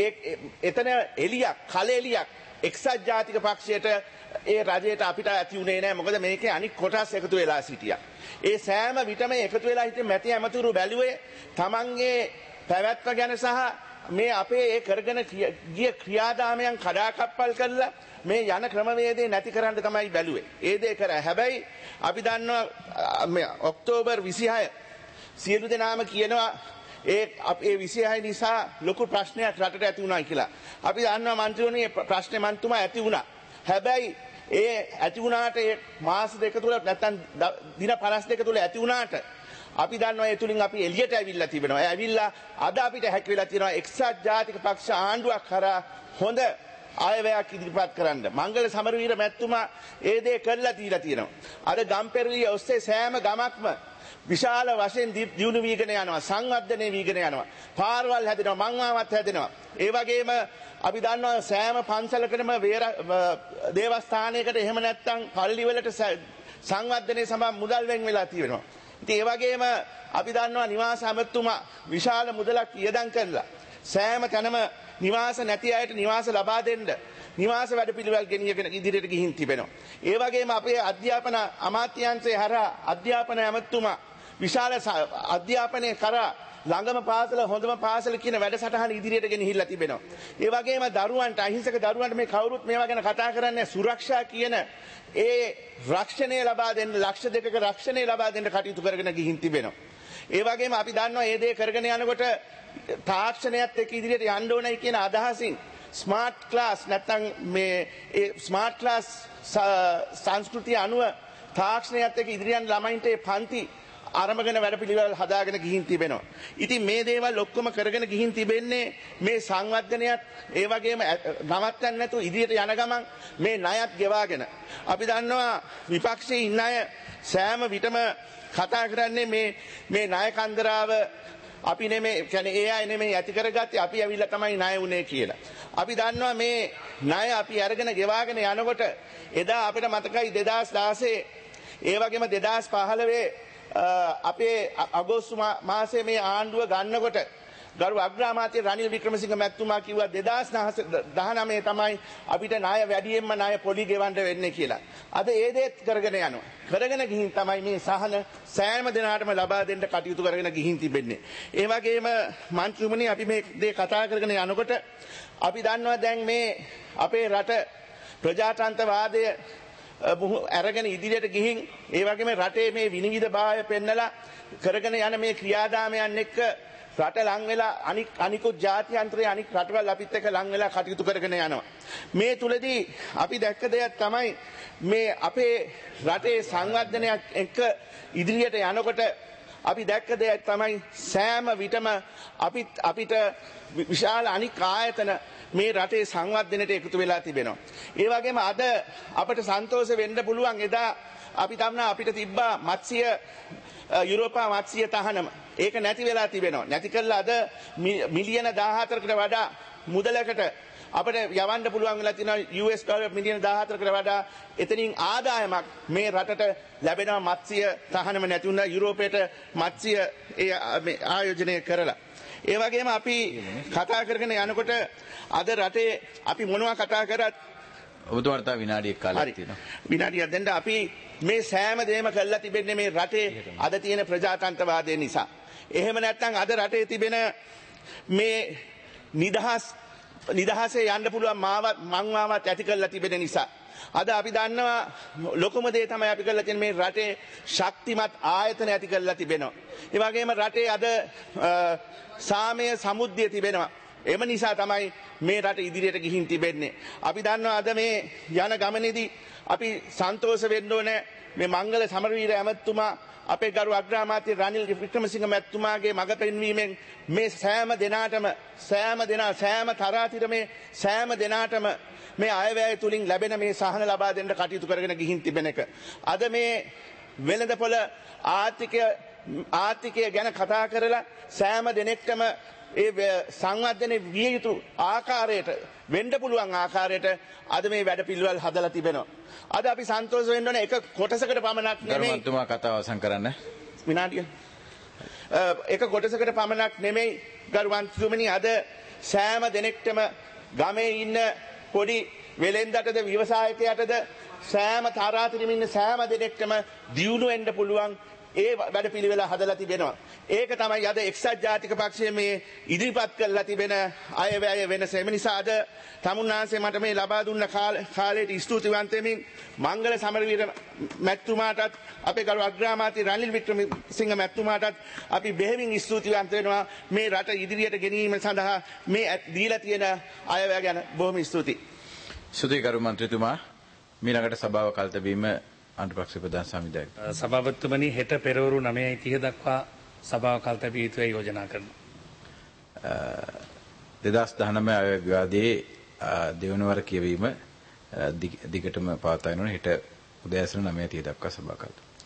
එතන එලියක් කල එලියක් එක්සත් ජාතික පක්ෂයට ඒ රජයට අපිට ඇති උනේ නැහැ. මොකද මේකේ අනික් කොටස් එකතු වෙලා සිටියා. ඒ සෑම විටම එකතු වෙලා හිටිය මැති ඇමතුරු බැලුවේ තමන්ගේ පැවැත්ම ගැන සහ මේ අපේ ඒ කරගෙන ගිය ක්‍රියාදාමයන් කඩාකප්පල් කරලා මේ යන ක්‍රමවේදේ නැති කරන්න තමයි බැලුවේ. ඒ දේ කරා. හැබැයි අපි දන්නවා ඔක්තෝබර් විසිහය සියලු දෙනාම කියනවා ඒ අපේ විසිහය නිසා ලොකු ප්‍රශ්නයක් රටට ඇති වුණා කියලා. අපි දන්නවා මන්ත්‍රීවරුනි මේ ප්‍රශ්නේ මන්තුමා ඇති වුණා. හැබැයි ඒ ඇති වුණාට ඒ මාස දෙක තුල නැත්නම් දින පනස් දෙක තුල ඇති වුණාට අපි දන්නවා ඒ තුලින් අපි එළියට ඇවිල්ලා තිබෙනවා. ඒ ඇවිල්ලා අද අපිට හැකි වෙලා තියෙනවා එක්සත් ජාතික පක්ෂ ආණ්ඩුවක් කරා හොඳ ආයවැයක් ඉදිරිපත් කරන්න. මංගල සමරවීර මැතිතුමා ඒ දේ කරලා තියලා තියෙනවා. අද ගම්පෙරළිය ඔස්සේ සෑම ගමක්ම විශාල වශයෙන් දියුණු වීගෙන යනවා. සංවර්ධනය වීගෙන යනවා. පාරවල් හැදෙනවා, මංවාවත් හැදෙනවා. ඒ වගේම අපි දන්නවා සෑම පන්සලකටම දේවස්ථානයකට එහෙම නැත්නම් පල්ලිවලට සංවර්ධනයේ සඳහා මුදල් වෙන් වෙලා තියෙනවා. ඉතින් ඒ වගේම අපි දන්නවා නිවාස ඇමතුමා විශාල මුදලක් වියදම් කරලා සෑම තැනම නිවාස නැති අයට නිවාස ලබා දෙන්න නිවාස වැඩපිළිවෙල ගෙනියගෙන ඉදිරියට ගිහින් තිබෙනවා. ඒ වගේම අපේ අධ්‍යාපන අමාත්‍යාංශය හරහා අධ්‍යාපන ඇමතුමා විශාල අධ්‍යාපනයේ කරා ළඟම පාසල හොඳම පාසල කියන වැඩසටහන ඉදිරියට ගෙනහිල්ලා තිබෙනවා. ඒ වගේම දරුවන්ට අහිංසක දරුවන්ට මේ කවුරුත් මේවා ගැන කතා කරන්නේ සුරක්ෂා කියන ඒ රක්ෂණය ලබා දෙන්න ලක්ෂ දෙකක රක්ෂණය ලබා දෙන්න කටයුතු කරගෙන ගිහින් තිබෙනවා. ඒ වගේම අපි දන්නවා මේ දේ කරගෙන යනකොට තාක්ෂණයත් එක්ක ඉදිරියට යන්න ඕනයි කියන අදහසින් ස්මාර්ට් ක්ලාස් නැත්නම් මේ ඒ ස්මාර්ට් ක්ලාස් සංස්කෘතිය අනුව තාක්ෂණයත් එක්ක ඉදිරියට ළමයින්ට ඒ පන්ති ආරම්භගෙන වැඩපිළිවෙල හදාගෙන ගිහින් තිබෙනවා. ඉතින් මේ දේවල් ඔක්කොම කරගෙන ගිහින් තිබෙන්නේ මේ සංවර්ධනයත් ඒ වගේම නවත්තන්න නැතුව ඉදිරියට යන ගමන් මේ ණයත් ගෙවාගෙන. අපි දන්නවා විපක්ෂයේ ඉන්න අය සෑම විටම කතා කරන්නේ මේ මේ ණය කන්දරාව අපි නෙමෙයි කියන්නේ ඒ අය නෙමෙයි ඇති කරගත්තේ අපි ඇවිල්ලා තමයි ණය උනේ කියලා. අපි දන්නවා මේ ණය අපි අරගෙන ගෙවාගෙන යනකොට එදා අපිට මතකයි දෙදාස් දාසයේ ඒ වගේම දෙදාස් පහළොවේ අපේ අගෝස්තු මාසයේ මේ ආණ්ඩුව ගන්නකොට ගරු අග්‍රාමාත්‍ය රනිල් වික්‍රමසිංහ මැතිතුමා කිව්වා දෙදාස් දහනවය තමයි අපිට ණය වැඩියෙන්ම ණය පොඩි ගෙවන්න වෙන්නේ කියලා. අද ඒ දේත් කරගෙන යනවා. කරගෙන ගිහින් තමයි මේ සහන සෑම දිනකටම ලබා දෙන්න කටයුතු කරගෙන ගිහින් තිබෙන්නේ. ඒ වගේම මන්ත්‍රීතුමනි අපි මේ දේ කතා කරගෙන යනකොට අපි දන්නවා දැන් මේ අපේ රට ප්‍රජාතන්ත්‍රවාදය අරගෙන ඉදිරියට ගිහින් ඒ වගේම රටේ මේ විනිවිදභාවය පෙන්නලා කරගෙන යන මේ ක්‍රියාදාමයන් එක්ක රට ලං වෙලා අනික් අනිකුත් ජාත්‍යන්තරයේ අනික් රටවල් අපිත් එක්ක ලං වෙලා කටයුතු කරගෙන යනවා. මේ තුලදී අපි දැක්ක දෙයක් තමයි මේ අපේ රටේ සංවර්ධනයක් එක්ක ඉදිරියට යනකොට අපි දැක්ක දෙයක් තමයි සෑම විටම අපිත් අපිට විශාල අනික් ආයතන මේ රටේ සංවර්ධනයට එකතු වෙලා තිබෙනවා. ඒ වගේම අද අපට සන්තෝෂ වෙන්න පුළුවන් එදා අපි දන්නා අපිට තිබ්බා මත්ස්‍ය යුරෝපා මත්ස්‍ය තහනම. ඒක නැති වෙලා තිබෙනවා. නැති කළා අද මිලියන දාහතරකට වඩා මුදලකට අපිට යවන්න පුළුවන් වෙලා තියෙනවා යූ එස් ඩොලර් මිලියන දාහතරකට වඩා එතනින් ආදායමක් මේ රටට ලැබෙනවා මත්ස්‍ය තහනම නැති වුණා යුරෝපයට මත්ස්‍ය ඒ ආයෝජනය කරලා. ඒ වගේම අපි කතා කරගෙන යනකොට අද රටේ අපි මොනවා කතා කරත් ඔබතුමාට තව විනාඩියක් කාලයක් තියෙනවා. විනාඩියක් දෙන්න අපි මේ සෑම දෙයක්ම කළා තිබෙන්නේ මේ රටේ අද තියෙන ප්‍රජාතන්ත්‍රවාදය නිසා. එහෙම නැත්නම් අද රටේ තිබෙන මේ නිදහස් නිදහසේ යන්න පුළුවන් මාවත් මංවාවත් ඇති කරලා තිබෙන නිසා. අද අපි දන්නවා ලොකුම දේ තමයි අපි කරලා තියෙන මේ රටේ ශක්තිමත් ආයතන ඇති කරලා තිබෙනවා. ඒ වගේම රටේ අද සාමය සමුද්දිය තිබෙනවා. එම නිසා තමයි මේ රට ඉදිරියට ගිහින් තිබෙන්නේ. අපි දන්නවා අද මේ යන ගමනේදී අපි සන්තෝෂ වෙන්න ඕනේ මේ මංගල සමරවීර ඇමතුමා අපේ ගරු අග්‍රාමාත්‍ය රනිල් වික්‍රමසිංහ මැතිතුමාගේ මඟ පෙන්වීමෙන් මේ සෑම දිනාටම සෑම දිනා සෑම තරාතිරමේ සෑම දිනාටම මේ අයවැය තුලින් ලැබෙන මේ සහන ලබා දෙන්න කටයුතු කරගෙන ගිහින් තිබෙන එක. අද මේ වෙළඳපොළ ආර්ථිකය ආර්ථිකය ගැන කතා කරලා සෑම දිනෙකටම ඒ සංවර්ධනය විය යුතු ආකාරයට වෙන්න පුළුවන් ආකාරයට අද මේ වැඩ පිළිවෙල හදලා තිබෙනවා. අද අපි සන්තෝෂ වෙන්න ඕනේ එක කොටසකට පමණක් නෙමෙයි. ගරුමන්තුමා කතාව අවසන් කරන්න. විනාඩිය. එක කොටසකට පමණක් නෙමෙයි ගරු මන්ත්‍රීතුමනි අද සෑම දෙනෙක්ටම ගමේ ඉන්න පොඩි වෙලෙන්දටද ව්‍යවසායකයටද සෑම තරාතිරමින් ඉන්න සෑම දෙනෙක්ටම දියුණු වෙන්න පුළුවන් ඒ වැඩ පිළිවෙල හදලා තිබෙනවා. ඒක තමයි අද එක්සත් ජාතික පක්ෂය මේ ඉදිරිපත් කරලා තිබෙන අයවැය වෙනස. එම නිසා අද තමුන්නාන්සේ මට මේ ලබා දුන්න කාලයට ස්තුතිවන්ත වෙමින් මංගල සමරවීර මැතිතුමාටත් අපේ ගරු අග්‍රාමාත්‍ය රනිල් වික්‍රමසිංහ මැතිතුමාටත් අපි බෙහෙවින් ස්තුතිවන්ත වෙනවා මේ රට ඉදිරියට ගෙනීම සඳහා මේ දීලා තියෙන අයවැය ගැන බොහොම ස්තුතියි. ස්තුතියි ගරු මන්ත්‍රීතුමා. මීළඟට සභාව කල්තබීම අනුපක්ෂ ප්‍රධාන සංවිධායක. සභාපතිතුමනි හෙට පෙරවරු නවයයි තිහ දක්වා සභාව කල්තැබිය යුතුයි යෝජනා කරනවා. දෙදහස් දහනවය අයවැය විවාදයේ දෙවනවර කියවීම දිගටම පවත්වාගෙන හෙට උදෑසන නවය තිහ දක්වා සභාව කල්තබ.